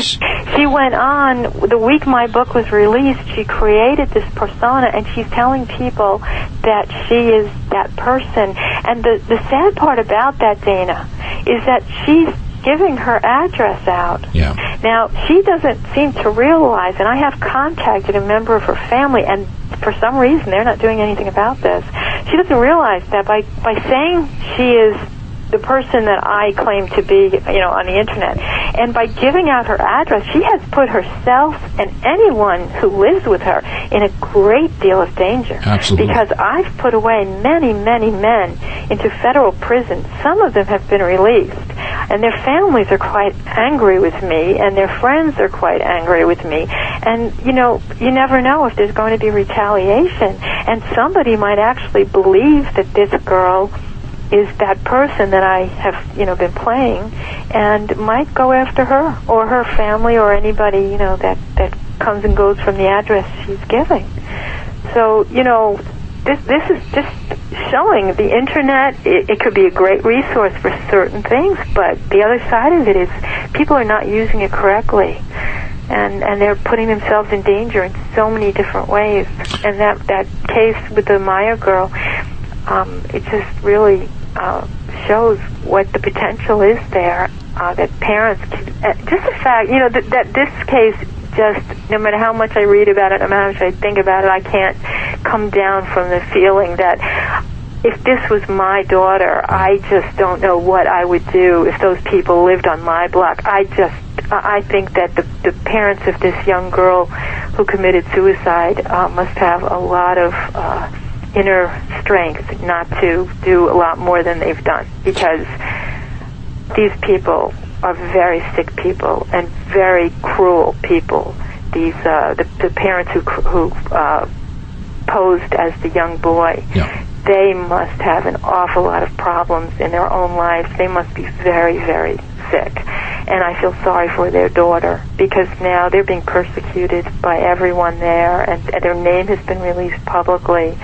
She went on, the week my book was released, she created this persona, and she's telling people that she is that person. And the, the sad part about that, Dana, is that she's giving her address out. Yeah. Now, she doesn't seem to realize, and I have contacted a member of her family, and for some reason they're not doing anything about this. She doesn't realize that by, by saying she is the person that I claim to be, you know, on the internet, and by giving out her address, she has put herself and anyone who lives with her in a great deal of danger. Absolutely. Because I've put away many, many men into federal prison. Some of them have been released, and their families are quite angry with me, and their friends are quite angry with me. And, you know, you never know if there's going to be retaliation, and somebody might actually believe that this girl is that person that I have, you know, been playing, and might go after her or her family or anybody, you know, that, that comes and goes from the address she's giving. So, you know, this this is just showing the internet. It, it could be a great resource for certain things, but the other side of it is people are not using it correctly. and and they're putting themselves in danger in so many different ways. And that that case with the Maya girl, um, it just really uh, shows what the potential is there. Uh, that parents can, uh, just the fact, you know, that, that this case, just no matter how much I read about it, no matter how much I think about it, I can't come down from the feeling that if this was my daughter, I just don't know what I would do if those people lived on my block. I just, I think that the, the parents of this young girl who committed suicide uh, must have a lot of uh, inner strength not to do a lot more than they've done, because these people are very sick people and very cruel people. These uh, the, the parents who who uh, posed as the young boy, yeah. They must have an awful lot of problems in their own lives. They must be very, very sick. And I feel sorry for their daughter, because now they're being persecuted by everyone there, and, and their name has been released publicly.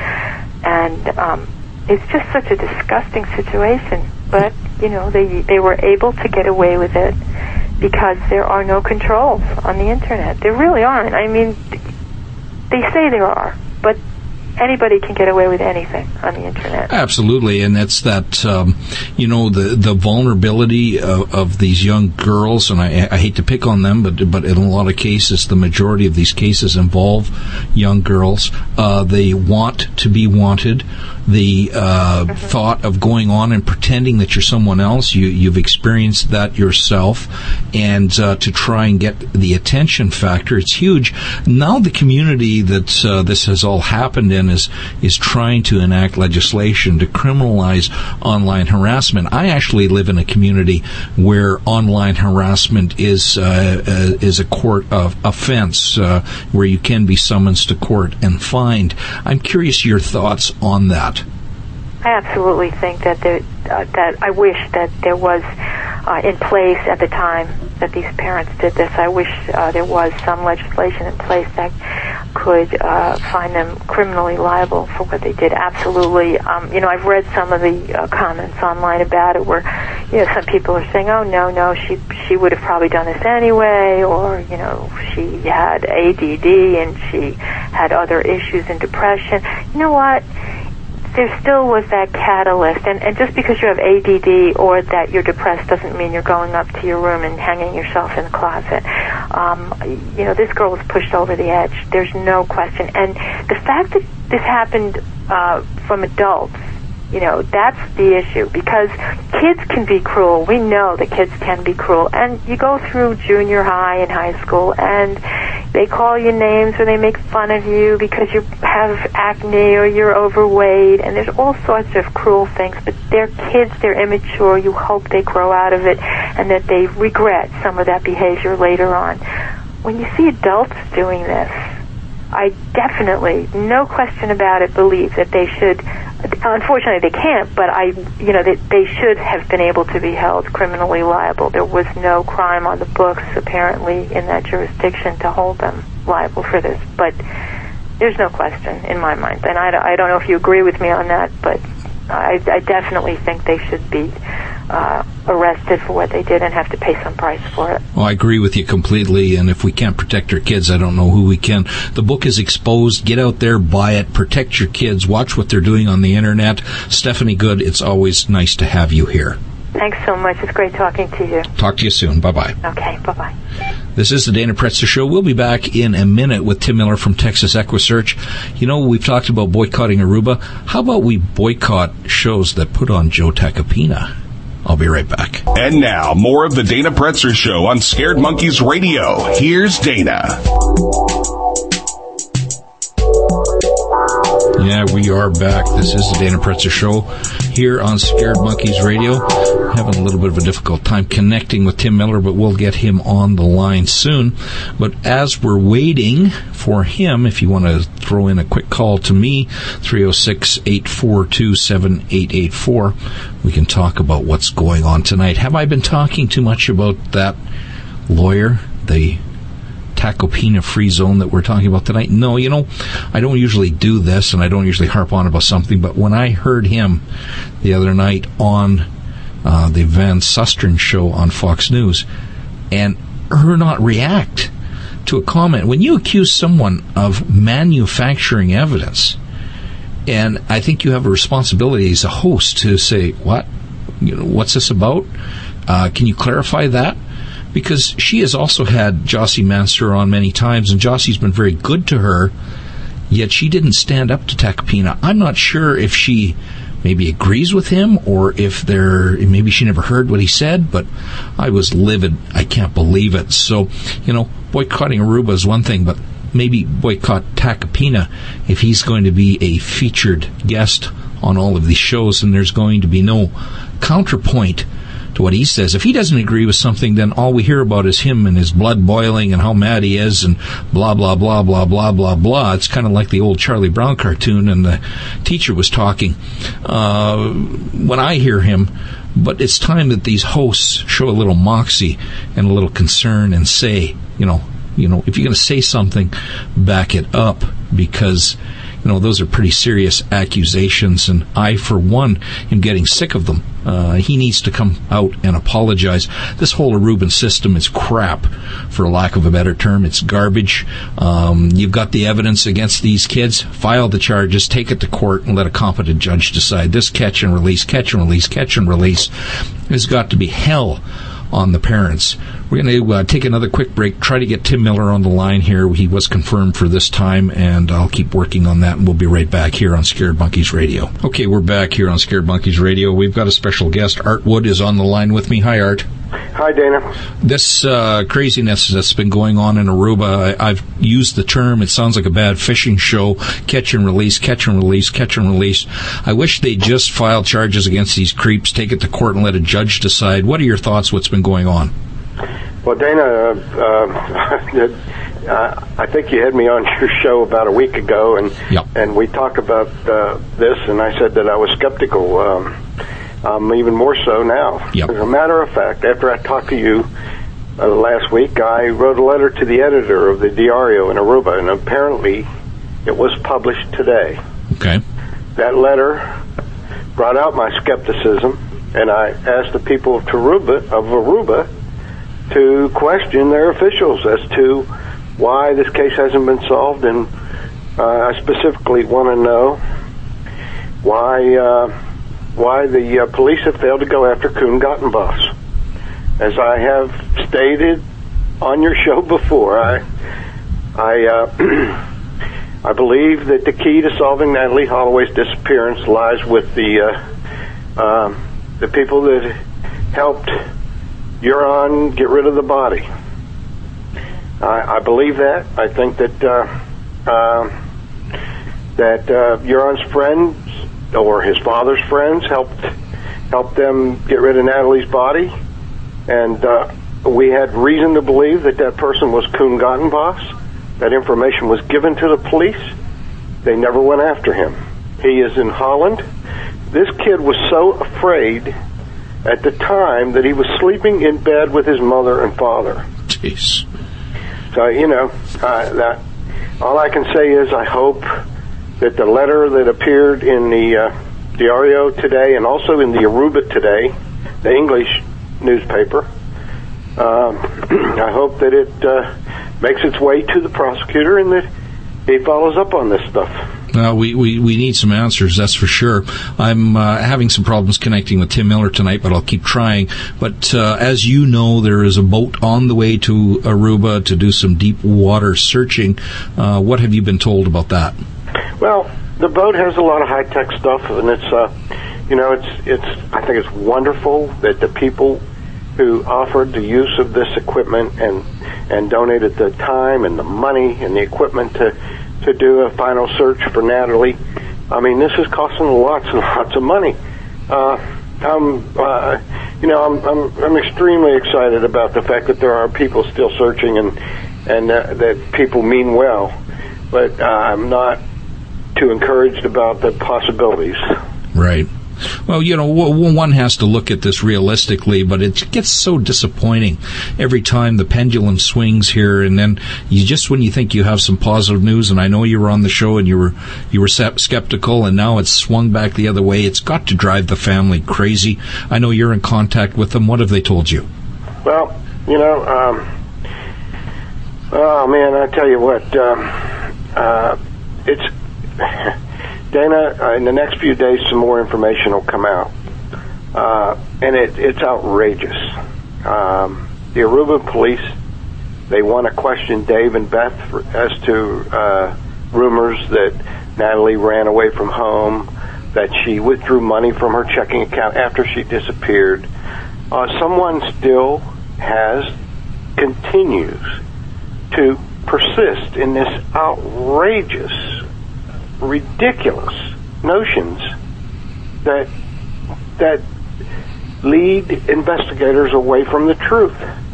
And um, it's just such a disgusting situation. But, you know, they they were able to get away with it because there are no controls on the Internet. There really aren't. I mean, they say there are, but anybody can get away with anything on the Internet. Absolutely, and that's that, um, you know, the the vulnerability of, of these young girls, and I, I hate to pick on them, but but in a lot of cases, the majority of these cases involve young girls. Uh, they want to be wanted. The uh, mm-hmm. thought of going on and pretending that you're someone else, you, you've experienced that yourself, and uh, to try and get the attention factor, it's huge. Now the community that uh, this has all happened in is is trying to enact legislation to criminalize online harassment. I actually live in a community where online harassment is uh, uh, is a court of offense, uh, where you can be summoned to court and fined. I'm curious your thoughts on that. I absolutely think that there, uh, that I wish that there was uh, in place at the time that these parents did this. I wish uh, there was some legislation in place that could uh, find them criminally liable for what they did. Absolutely. Um, you know, I've read some of the uh, comments online about it where, you know, some people are saying, "Oh no, no, she she would have probably done this anyway," or, you know, she had A D D and she had other issues and depression. You know what? There still was that catalyst, and, and just because you have A D D or that you're depressed doesn't mean you're going up to your room and hanging yourself in the closet. Um, you know, this girl was pushed over the edge. There's no question. And the fact that this happened uh, from adults, you know, that's the issue, because kids can be cruel. We know that kids can be cruel. And you go through junior high and high school, and they call you names or they make fun of you because you have acne or you're overweight, and there's all sorts of cruel things. But they're kids, they're immature. You hope they grow out of it and that they regret some of that behavior later on. When you see adults doing this, I definitely, no question about it, believe that they should. Unfortunately, they can't, but I, you know, they, they should have been able to be held criminally liable. There was no crime on the books, apparently, in that jurisdiction to hold them liable for this. But there's no question in my mind. And I, I don't know if you agree with me on that, but I, I definitely think they should be uh, arrested for what they did and have to pay some price for it. Well, I agree with you completely, and if we can't protect our kids, I don't know who we can. The book is Exposed. Get out there, buy it, protect your kids, watch what they're doing on the Internet. Stephanie Good, it's always nice to have you here. Thanks so much. It's great talking to you. Talk to you soon. Bye-bye. Okay, bye-bye. This is the Dana Pretzer Show. We'll be back in a minute with Tim Miller from Texas EquiSearch. You know, we've talked about boycotting Aruba. How about we boycott shows that put on Joe Tacopina? I'll be right back. And now, more of the Dana Pretzer Show on Scared Monkeys Radio. Here's Dana. Yeah, we are back. This is the Dana Pretzer Show here on Scared Monkeys Radio. Having a little bit of a difficult time connecting with Tim Miller, but we'll get him on the line soon. But as we're waiting for him, if you want to throw in a quick call to me, three oh six, eight four two, seven eight eight four, we can talk about what's going on tonight. Have I been talking too much about that lawyer, the Tacopina free zone that we're talking about tonight? No, you know, I don't usually do this, and I don't usually harp on about something, but when I heard him the other night on uh, the Van Susteren show on Fox News, and her not react to a comment. When you accuse someone of manufacturing evidence, and I think you have a responsibility as a host to say, what? You know, what's this about? Uh, can you clarify that? Because she has also had Jossie Mansour on many times, and Jossie's been very good to her, yet she didn't stand up to Tacopina. I'm not sure if she maybe agrees with him, or if there maybe she never heard what he said, but I was livid. I can't believe it. So, you know, boycotting Aruba is one thing, but maybe boycott Tacopina if he's going to be a featured guest on all of these shows, and there's going to be no counterpoint to what he says. If he doesn't agree with something, then all we hear about is him and his blood boiling and how mad he is and blah, blah, blah, blah, blah, blah, blah. It's kind of like the old Charlie Brown cartoon, and the teacher was talking. Uh, when I hear him, but it's time that these hosts show a little moxie and a little concern and say, you know, you know, if you're going to say something, back it up, because you know, those are pretty serious accusations, and I, for one, am getting sick of them. Uh, he needs to come out and apologize. This whole Aruban system is crap, for lack of a better term. It's garbage. Um, you've got the evidence against these kids. File the charges, take it to court, and let a competent judge decide. This catch and release, catch and release, catch and release has got to be hell on the parents. We're going to uh, take another quick break, try to get Tim Miller on the line here. He was confirmed for this time, and I'll keep working on that, and we'll be right back here on Scared Monkeys Radio. Okay, we're back here on Scared Monkeys Radio. We've got a special guest. Art Wood is on the line with me. Hi, Art. Hi, Dana. This uh, craziness that's been going on in Aruba, I, I've used the term, it sounds like a bad fishing show, catch and release, catch and release, catch and release. I wish they just filed charges against these creeps, take it to court, and let a judge decide. What are your thoughts? What's been going on? Well, Dana, uh, uh, I think you had me on your show about a week ago, and yep. and we talked about uh, this, and I said that I was skeptical. Um, um, even more so now. Yep. As a matter of fact, after I talked to you uh, last week, I wrote a letter to the editor of the Diario in Aruba, and apparently it was published today. Okay. That letter brought out my skepticism, and I asked the people of Aruba, of Aruba to question their officials as to why this case hasn't been solved, and uh, I specifically want to know why uh, why the uh, police have failed to go after Kuhn Gottenboss. As I have stated on your show before, I I uh, I believe that the key to solving Natalee Holloway's disappearance lies with the uh, uh, the people that helped Euron get rid of the body. I, I believe that. I think that uh, uh, that uh, Euron's friends or his father's friends helped helped them get rid of Natalee's body, and uh, we had reason to believe that that person was Kuhn Gottenboss. That information was given to the police. They never went after him. He is in Holland. This kid was so afraid at the time that he was sleeping in bed with his mother and father. Jeez. So, you know, uh, that all I can say is I hope that the letter that appeared in the uh, Diario today and also in the Aruba today, the English newspaper, uh, I hope that it uh, makes its way to the prosecutor and that he follows up on this stuff. Well, we, we, we need some answers, that's for sure. I'm uh, having some problems connecting with Tim Miller tonight, but I'll keep trying. But uh, as you know, there is a boat on the way to Aruba to do some deep water searching. Uh, what have you been told about that? Well, the boat has a lot of high-tech stuff, and it's, uh, you know, it's, it's. I think it's wonderful that the people who offered the use of this equipment and and donated the time and the money and the equipment to to do a final search for Natalee. I mean, this is costing lots and lots of money. Uh, I'm, uh, you know, I'm, I'm I'm extremely excited about the fact that there are people still searching and and uh, that people mean well, but uh, I'm not too encouraged about the possibilities. Right. Well, you know, one has to look at this realistically, but it gets so disappointing every time the pendulum swings here, and then you just when you think you have some positive news, and I know you were on the show and you were you were skeptical, and now it's swung back the other way. It's got to drive the family crazy. I know you're in contact with them. What have they told you? Well, you know, um, Oh, man, I tell you what, um, uh, it's, Dana, uh, in the next few days, some more information will come out. Uh, and it, it's outrageous. Um, the Aruba police, they want to question Dave and Beth for, as to uh, rumors that Natalie ran away from home, that she withdrew money from her checking account after she disappeared. Uh, someone still has, continues to persist in this outrageous, ridiculous notions that that lead investigators away from the truth.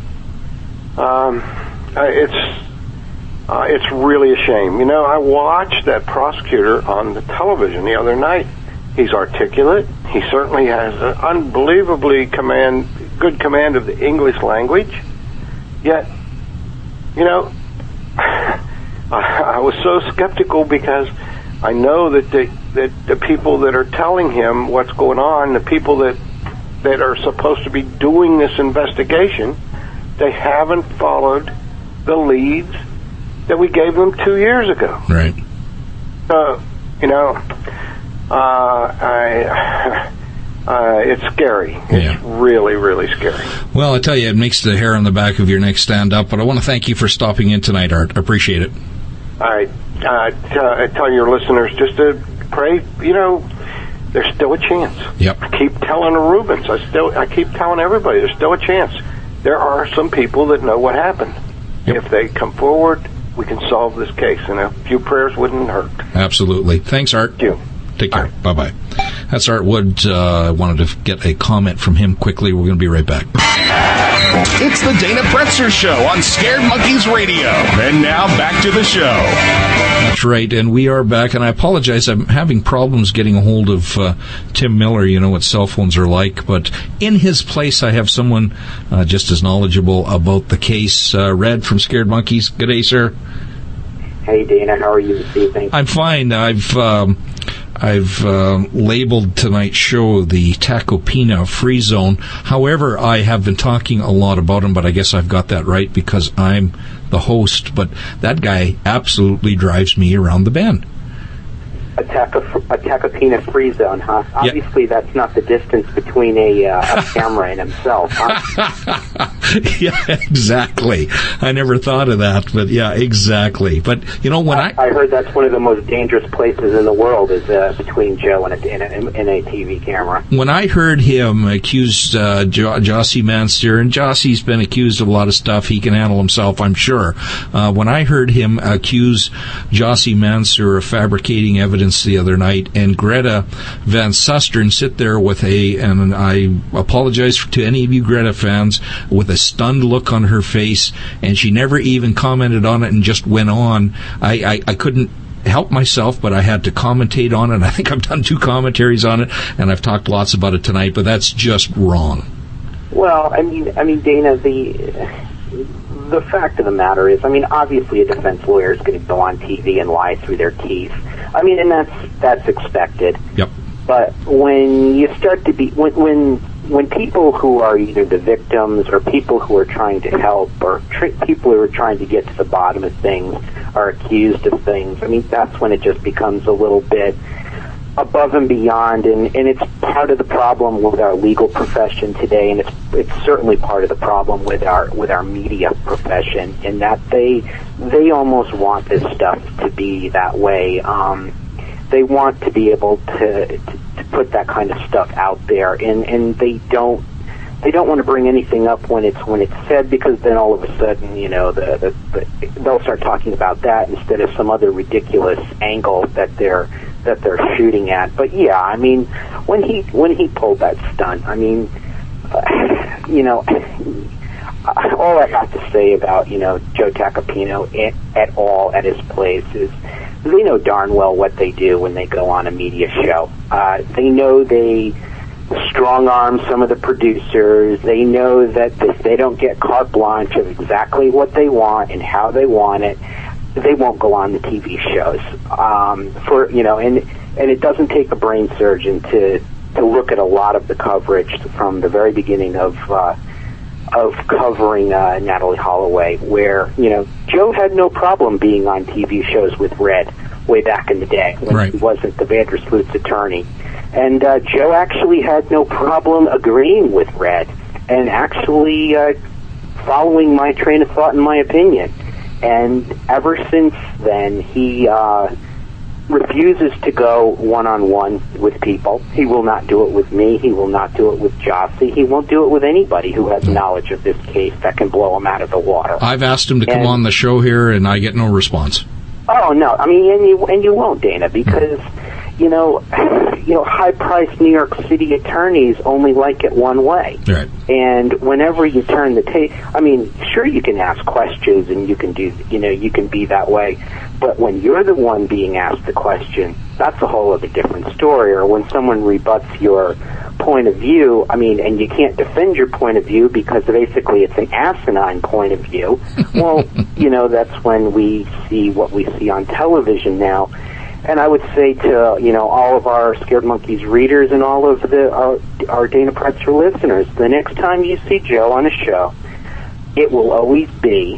Um, uh, it's uh, it's really a shame. You know, I watched that prosecutor on the television the other night. He's articulate. He certainly has an unbelievably command, good command of the English language. Yet, you know, I, I was so skeptical because I know that the, that the people that are telling him what's going on, the people that that are supposed to be doing this investigation, they haven't followed the leads that we gave them two years ago. Right. So, you know, uh, I... Uh, it's scary. It's yeah. really, really scary. Well, I tell you, it makes the hair on the back of your neck stand up, but I want to thank you for stopping in tonight, Art. I appreciate it. All right. Uh, t- I tell your listeners just to pray, you know, there's still a chance. Yep. I keep telling the Rubens, I still, I keep telling everybody, there's still a chance. There are some people that know what happened. Yep. If they come forward, we can solve this case, and a few prayers wouldn't hurt. Absolutely. Thanks, Art. Thank you. Take care. Right. Bye-bye. That's Art Wood. Uh, I wanted to get a comment from him quickly. We're going to be right back. It's the Dana Pretzer Show on Scared Monkeys Radio. And now back to the show. That's right, and we are back. And I apologize. I'm having problems getting a hold of uh, Tim Miller. You know what cell phones are like. But in his place, I have someone uh, just as knowledgeable about the case. Uh, Red from Scared Monkeys. Good day, sir. Hey, Dana. How are you this evening? I'm fine. I've... Um, I've uh, labeled tonight's show the Tacopina Free Zone. However, I have been talking a lot about him, but I guess I've got that right because I'm the host. But that guy absolutely drives me around the bend. A, Taco, a Tacopina Free Zone, huh? Obviously, yeah. That's not the distance between a, uh, a camera and himself, huh? Yeah, exactly. I never thought of that, but yeah, exactly. But, you know, when I... I, I heard that's one of the most dangerous places in the world is uh, between Joe and a, and, a, and a T V camera. When I heard him accuse uh, jo- Jossie Mansour, and Jossie's been accused of a lot of stuff, he can handle himself, I'm sure. Uh, when I heard him accuse Jossie Mansour of fabricating evidence the other night, and Greta Van Susteren sit there with a, and I apologize to any of you Greta fans, with a stunned look on her face, and she never even commented on it and just went on. I, I, I couldn't help myself, but I had to commentate on it. I think I've done two commentaries on it, and I've talked lots about it tonight, but that's just wrong. Well, I mean, I mean, Dana, the... The fact of the matter is, I mean, obviously a defense lawyer is going to go on T V and lie through their teeth. I mean, and that's that's expected. Yep. But when you start to be, when when, when people who are either the victims or people who are trying to help or tr- people who are trying to get to the bottom of things are accused of things, I mean, that's when it just becomes a little bit above and beyond, and, and it's part of the problem with our legal profession today, and it's it's certainly part of the problem with our with our media profession, in that they they almost want this stuff to be that way. Um, they want to be able to, to to put that kind of stuff out there, and, and they don't they don't want to bring anything up when it's when it's said, because then all of a sudden, you know, the, the, the they'll start talking about that instead of some other ridiculous angle that they're that they're shooting at. But yeah, I mean, when he when he pulled that stunt, I mean, uh, you know, all I have to say about, you know, Joe Tacopina at, at all at his place is they know darn well what they do when they go on a media show. Uh, they know they strong arm some of the producers. They know that if they don't get carte blanche of exactly what they want and how they want it, they won't go on the T V shows. Um, for you know, and and it doesn't take a brain surgeon to to look at a lot of the coverage from the very beginning of uh, of covering uh, Natalie Holloway, where, you know, Joe had no problem being on T V shows with Red way back in the day when right. he wasn't the Vandersloot's attorney. And uh, Joe actually had no problem agreeing with Red and actually uh, following my train of thought and my opinion. And ever since then, he uh, refuses to go one-on-one with people. He will not do it with me. He will not do it with Jossie. He won't do it with anybody who has knowledge of this case that can blow him out of the water. I've asked him to come and, on the show here, and I get no response. Oh, no. I mean, and you, and you won't, Dana, because, you know, you know, high-priced New York City attorneys only like it one way. Right. And whenever you turn the tape, I mean, sure, you can ask questions and you can do, you know, you can be that way. But when you're the one being asked the question, that's a whole other different story. Or when someone rebuts your point of view, I mean, and you can't defend your point of view because basically it's an asinine point of view. Well, you know, that's when we see what we see on television now. And I would say to, you know, all of our Scared Monkeys readers and all of the our, our Dana Pretzer listeners, the next time you see Joe on a show, it will always be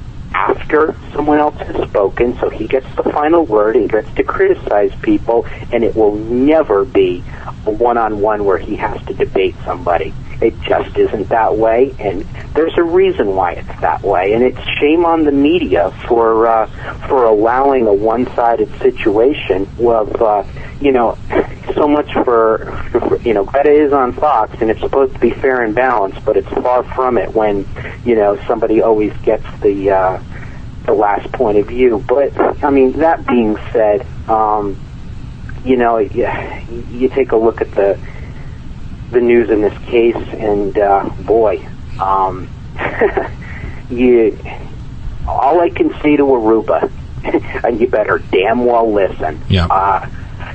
after someone else has spoken, so he gets the final word and gets to criticize people, and it will never be a one-on-one where he has to debate somebody. It just isn't that way, and there's a reason why it's that way, and it's shame on the media for uh, for allowing a one-sided situation of, uh, you know, so much for, for, you know, Greta is on Fox, and it's supposed to be fair and balanced, but it's far from it when, you know, somebody always gets the uh, the last point of view. But, I mean, that being said, um, you know, you, you take a look at the the news in this case, and uh, boy, um, you. All I can say to Aruba, and you better damn well listen. Yeah. Uh,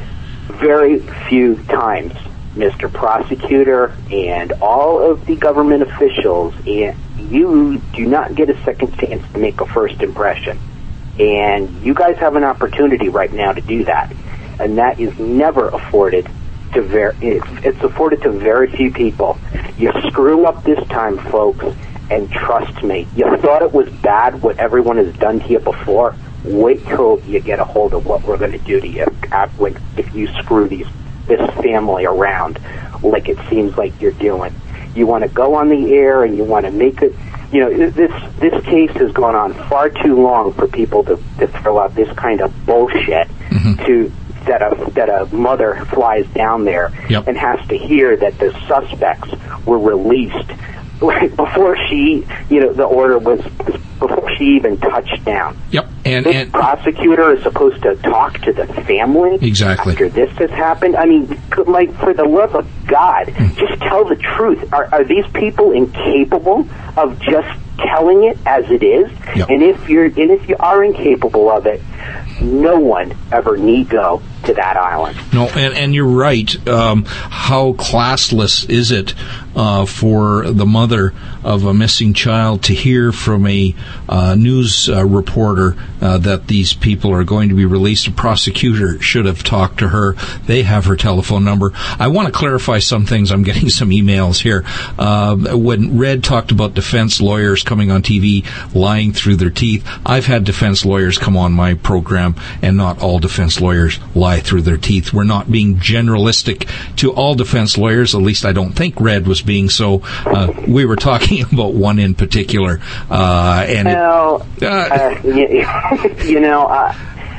very few times, Mister Prosecutor and all of the government officials, and you do not get a second chance to make a first impression. And you guys have an opportunity right now to do that, and that is never afforded to ver- it's, it's afforded to very few people. You screw up this time, folks, and trust me, you thought it was bad what everyone has done to you before. Wait till you get a hold of what we're going to do to you if you screw these this family around like it seems like you're doing. You want to go on the air and you want to make it, you know, this this case has gone on far too long for people to, to throw out this kind of bullshit mm-hmm. to that a that a mother flies down there yep. and has to hear that the suspects were released before she, you know, the order was before she even touched down. Yep. And this and prosecutor is supposed to talk to the family exactly after this has happened. I mean, like, for the love of God, mm. just tell the truth. Are, are these people incapable of just telling it as it is? Yep. And if you're and if you are incapable of it, no one ever need go to that island. No, and, and you're right. Um, how classless is it uh, for the mother of a missing child to hear from a uh, news uh, reporter uh, that these people are going to be released? A prosecutor should have talked to her. They have her telephone number. I want to clarify some things. I'm getting some emails here. Uh, when Red talked about defense lawyers coming on T V lying through their teeth, I've had defense lawyers come on my program, and not all defense lawyers lie through their teeth. We're not being generalistic to all defense lawyers. At least I don't think Red was being so. Uh, we were talking about one in particular. Uh, and well, it, uh, uh, you, you know, uh,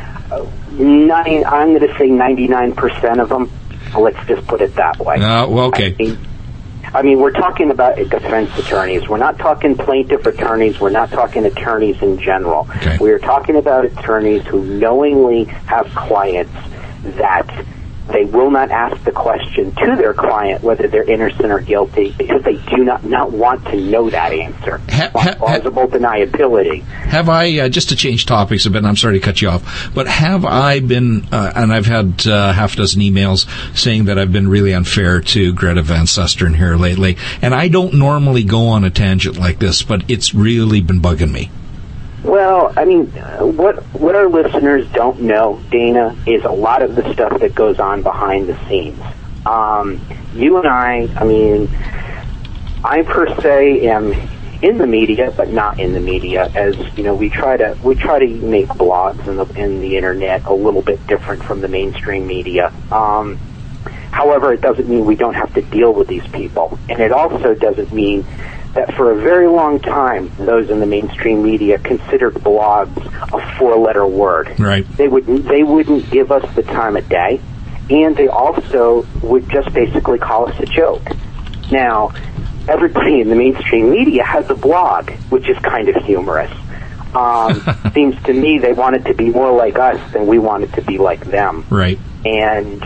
nine, I'm going to say ninety-nine percent of them. Let's just put it that way. Uh, well, okay. I mean, I mean, we're talking about defense attorneys. We're not talking plaintiff attorneys. We're not talking attorneys in general. Okay. We're talking about attorneys who knowingly have clients that they will not ask the question to their client whether they're innocent or guilty because they do not, not want to know that answer. Ha, ha, plausible ha, deniability. Have I, uh, just to change topics a bit, and I'm sorry to cut you off, but have I been, uh, and I've had uh, half a dozen emails saying that I've been really unfair to Greta Van Susteren here lately, and I don't normally go on a tangent like this, but it's really been bugging me. Well, I mean, what what our listeners don't know, Dana, is a lot of the stuff that goes on behind the scenes. Um, you and I, I mean, I, I per se am in the media, but not in the media. As you know, we try to we try to make blogs in the in the internet a little bit different from the mainstream media. Um, however, it doesn't mean we don't have to deal with these people, and it also doesn't mean that for a very long time, those in the mainstream media considered blogs a four-letter word. Right. They would they wouldn't give us the time of day, and they also would just basically call us a joke. Now, everybody in the mainstream media has a blog, which is kind of humorous. Um, seems to me they want it to be more like us than we want it to be like them. Right. And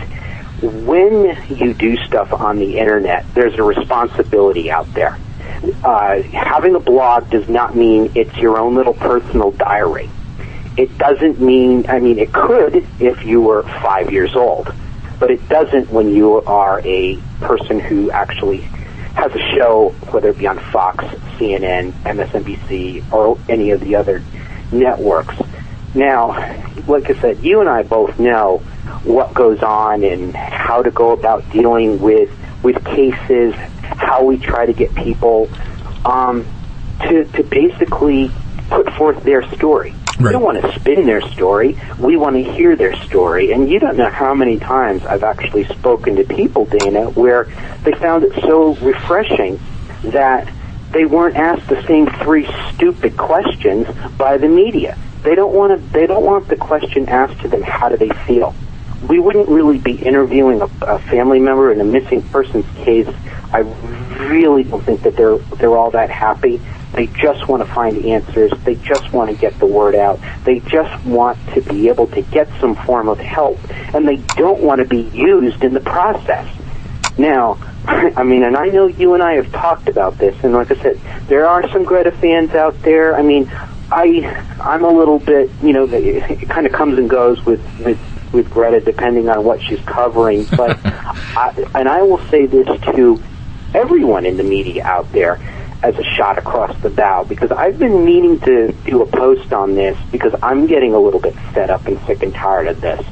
when you do stuff on the internet, there's a responsibility out there. Uh, having a blog does not mean it's your own little personal diary. It doesn't mean, I mean, it could if you were five years old, but it doesn't when you are a person who actually has a show, whether it be on Fox, C N N, M S N B C, or any of the other networks. Now, like I said, you and I both know what goes on and how to go about dealing with with cases, how we try to get people um, to to basically put forth their story. Right. We don't want to spin their story. We want to hear their story. And you don't know how many times I've actually spoken to people, Dana, where they found it so refreshing that they weren't asked the same three stupid questions by the media. They don't want to. They don't want the question asked to them, how do they feel? We wouldn't really be interviewing a, a family member in a missing persons case. I really don't think that they're they're all that happy. They just want to find answers. They just want to get the word out. They just want to be able to get some form of help, and they don't want to be used in the process. Now, I mean, and I know you and I have talked about this, and like I said, there are some Greta fans out there. I mean, I, I'm a little bit, you know, it kind of comes and goes with, with, with Greta depending on what she's covering, but, I, and I will say this to everyone in the media out there, as a shot across the bow, because I've been meaning to do a post on this because I'm getting a little bit fed up and sick and tired of this.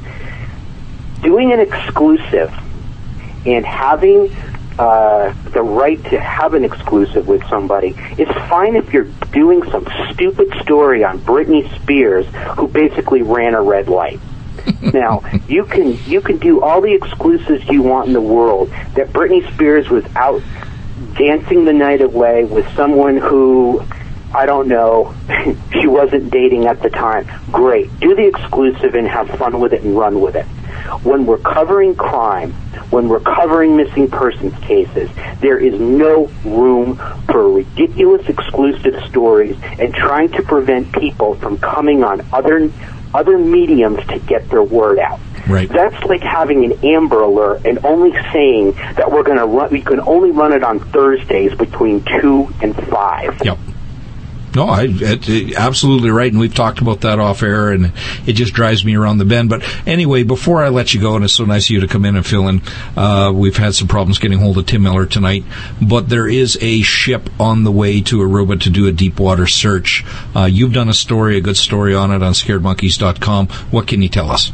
Doing an exclusive and having uh, the right to have an exclusive with somebody is fine if you're doing some stupid story on Britney Spears, who basically ran a red light. Now, you can you can do all the exclusives you want in the world, that Britney Spears was out dancing the night away with someone who, I don't know, she wasn't dating at the time. Great. Do the exclusive and have fun with it and run with it. When we're covering crime, when we're covering missing persons cases, there is no room for ridiculous exclusive stories and trying to prevent people from coming on other other mediums to get their word out. Right. That's like having an Amber Alert and only saying that we're going to run. We can only run it on Thursdays between two and five. Yep. No, I, it, it, absolutely right, and we've talked about that off air, and it just drives me around the bend. But anyway, before I let you go, and it's so nice of you to come in and fill in, uh, we've had some problems getting hold of Tim Miller tonight, but there is a ship on the way to Aruba to do a deep water search. Uh, you've done a story, a good story on it on scared monkeys dot com. What can you tell us?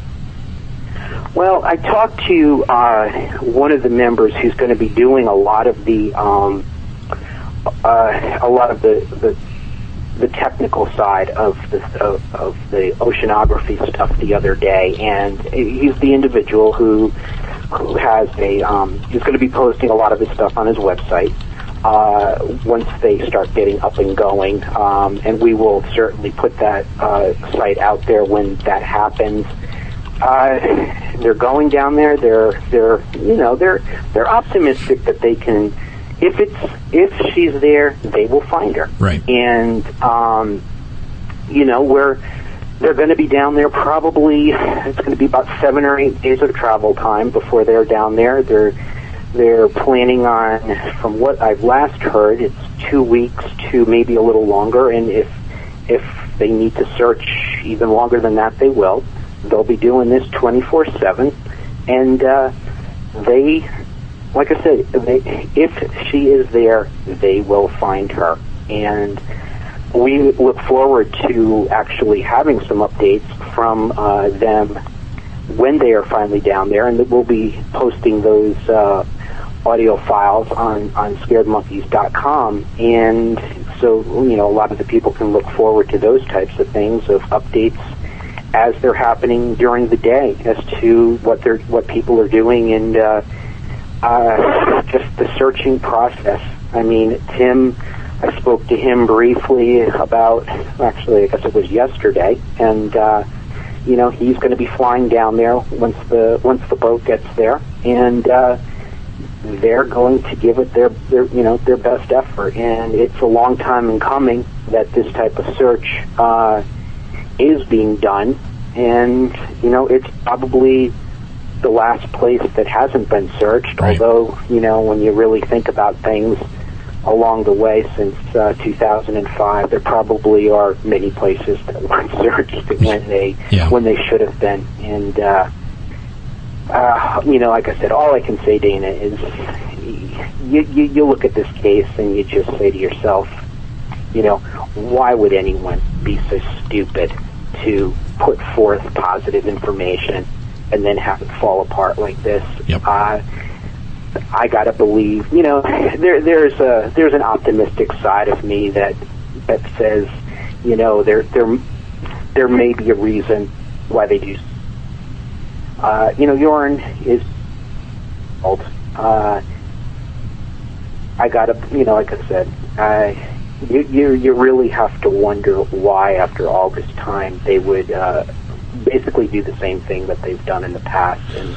Well, I talked to uh, one of the members who's going to be doing a lot of the um, uh, a lot of the, the the technical side of the of, of the oceanography stuff the other day, and he's the individual who who has a um, he's going to be posting a lot of his stuff on his website uh, once they start getting up and going, um, and we will certainly put that uh, site out there when that happens. Uh, they're going down there. They're, they're, you know, they're, they're optimistic that they can. If it's, if she's there, they will find her. Right. And, um, you know, we're, they're going to be down there probably. It's going to be about seven or eight days of travel time before they're down there. They're, they're planning on, from what I've last heard, it's two weeks to maybe a little longer. And if, if they need to search even longer than that, they will. They'll be doing this twenty-four seven, and uh, they, like I said, they, if she is there, they will find her. And we look forward to actually having some updates from uh, them when they are finally down there, and we'll be posting those uh, audio files on, on scared monkeys dot com, and so, you know, a lot of the people can look forward to those types of things, of updates as they're happening during the day as to what they're, what people are doing, and uh, uh, just the searching process. I mean, Tim, I spoke to him briefly about, actually, I guess it was yesterday, and uh, you know, he's going to be flying down there once the once the boat gets there, and uh, they're going to give it their, their you know their best effort. And it's a long time in coming that this type of search uh, is being done, and you know, it's probably the last place that hasn't been searched. Right. Although, you know, when you really think about things along the way since uh, two thousand five, there probably are many places that weren't searched when they yeah. when they should have been. And uh, uh, you know, like I said, all I can say, Dana, is you, you you look at this case and you just say to yourself, you know, why would anyone be so stupid to put forth positive information and then have it fall apart like this? Yep. Uh, I gotta believe, you know, there there's a there's an optimistic side of me that that says, you know, there there there may be a reason why they do. Uh, you know, Jorn is old. Uh, I gotta, you know, like I said, I you you you really have to wonder why, after all this time, they would uh, basically do the same thing that they've done in the past. And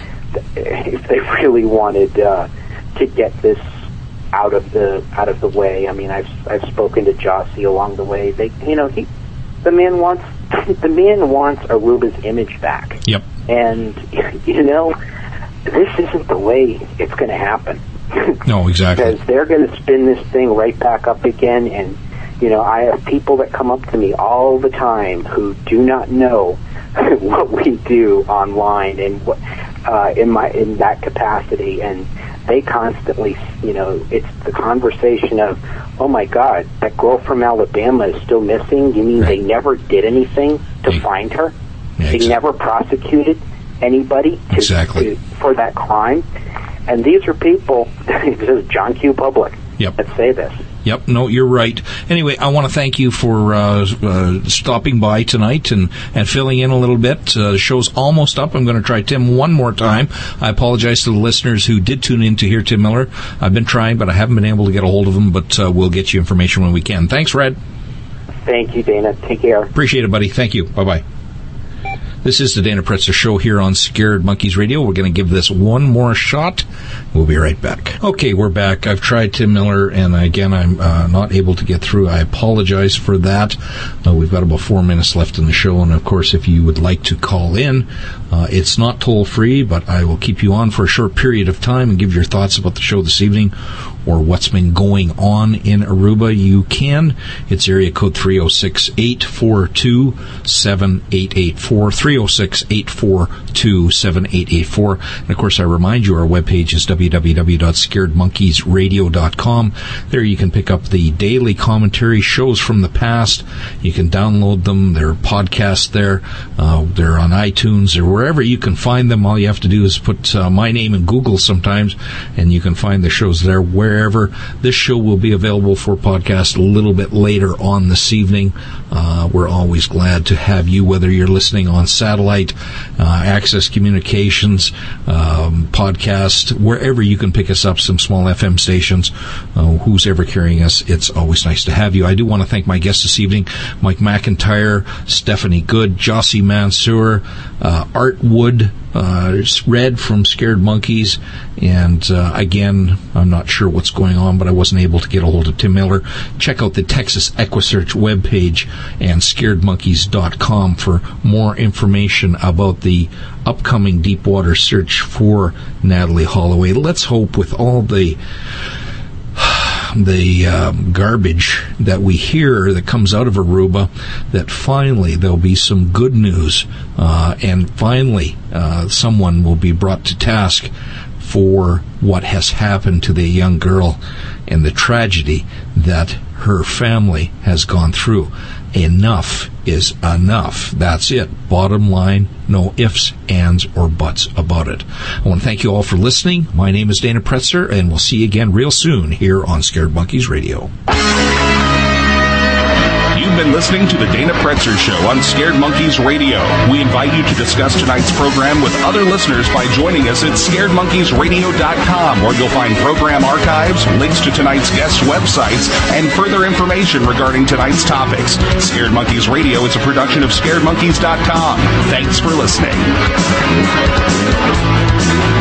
if they really wanted uh, to get this out of the out of the way, I mean, I've I've spoken to Jossie along the way. They, you know, he, the man wants the man wants Aruba's image back. Yep. And you know, this isn't the way it's going to happen. No, exactly. Because they're going to spin this thing right back up again. And you know, I have people that come up to me all the time who do not know what we do online and what uh, in my in that capacity, and they constantly, you know, it's the conversation of, oh my God, that girl from Alabama is still missing. You mean right. they never did anything to yeah. find her? Yeah, they exactly. never prosecuted anybody to, exactly. to, for that crime. And these are people. This is John Q. Public. Yep. Let's say this. Yep, no, you're right. Anyway, I want to thank you for uh, uh, stopping by tonight and, and filling in a little bit. Uh, the show's almost up. I'm going to try Tim one more time. I apologize to the listeners who did tune in to hear Tim Miller. I've been trying, but I haven't been able to get a hold of him, but uh, we'll get you information when we can. Thanks, Red. Thank you, Dana. Take care. Appreciate it, buddy. Thank you. Bye-bye. This is the Dana Pretzer Show here on Scared Monkeys Radio. We're going to give this one more shot. We'll be right back. Okay, we're back. I've tried Tim Miller, and again, I'm uh, not able to get through. I apologize for that. Uh, we've got about four minutes left in the show, and of course, if you would like to call in, uh, it's not toll-free, but I will keep you on for a short period of time and give your thoughts about the show this evening or what's been going on in Aruba. You can. It's area code three oh six, eight four two, seven eight eight four, three oh six, eight four two, seven eight eight four. And, of course, I remind you our webpage is w w w dot scared monkeys radio dot com. There you can pick up the daily commentary shows from the past. You can download them. They're podcasts there. Uh, they're on iTunes or wherever you can find them. All you have to do is put uh, my name in Google sometimes, and you can find the shows there wherever. This show will be available for podcast a little bit later on this evening. Uh, we're always glad to have you, whether you're listening on satellite, uh, Access Communications, um, podcast, wherever you can pick us up, some small F M stations, uh, who's ever carrying us. It's always nice to have you. I do want to thank my guests this evening, Mike McIntyre, Stephanie Good, Jossie Mansour, uh, Art Wood, uh, Red from Scared Monkeys, and uh, again, I'm not sure what's going on, but I wasn't able to get a hold of Tim Miller. Check out the Texas EquiSearch webpage and scared monkeys dot com for more information about the upcoming deepwater search for Natalee Holloway. Let's hope, with all the the um, garbage that we hear that comes out of Aruba, that finally there'll be some good news, uh, and finally uh, someone will be brought to task for what has happened to the young girl and the tragedy that her family has gone through. Enough is enough. That's it. Bottom line, no ifs, ands, or buts about it. I want to thank you all for listening. My name is Dana Pretzer, and we'll see you again real soon here on Scared Monkeys Radio. You've been listening to the Dana Pretzer Show on Scared Monkeys Radio. We invite you to discuss tonight's program with other listeners by joining us at scared monkeys radio dot com, where you'll find program archives, links to tonight's guest websites, and further information regarding tonight's topics. Scared Monkeys Radio is a production of scared monkeys dot com. Thanks for listening.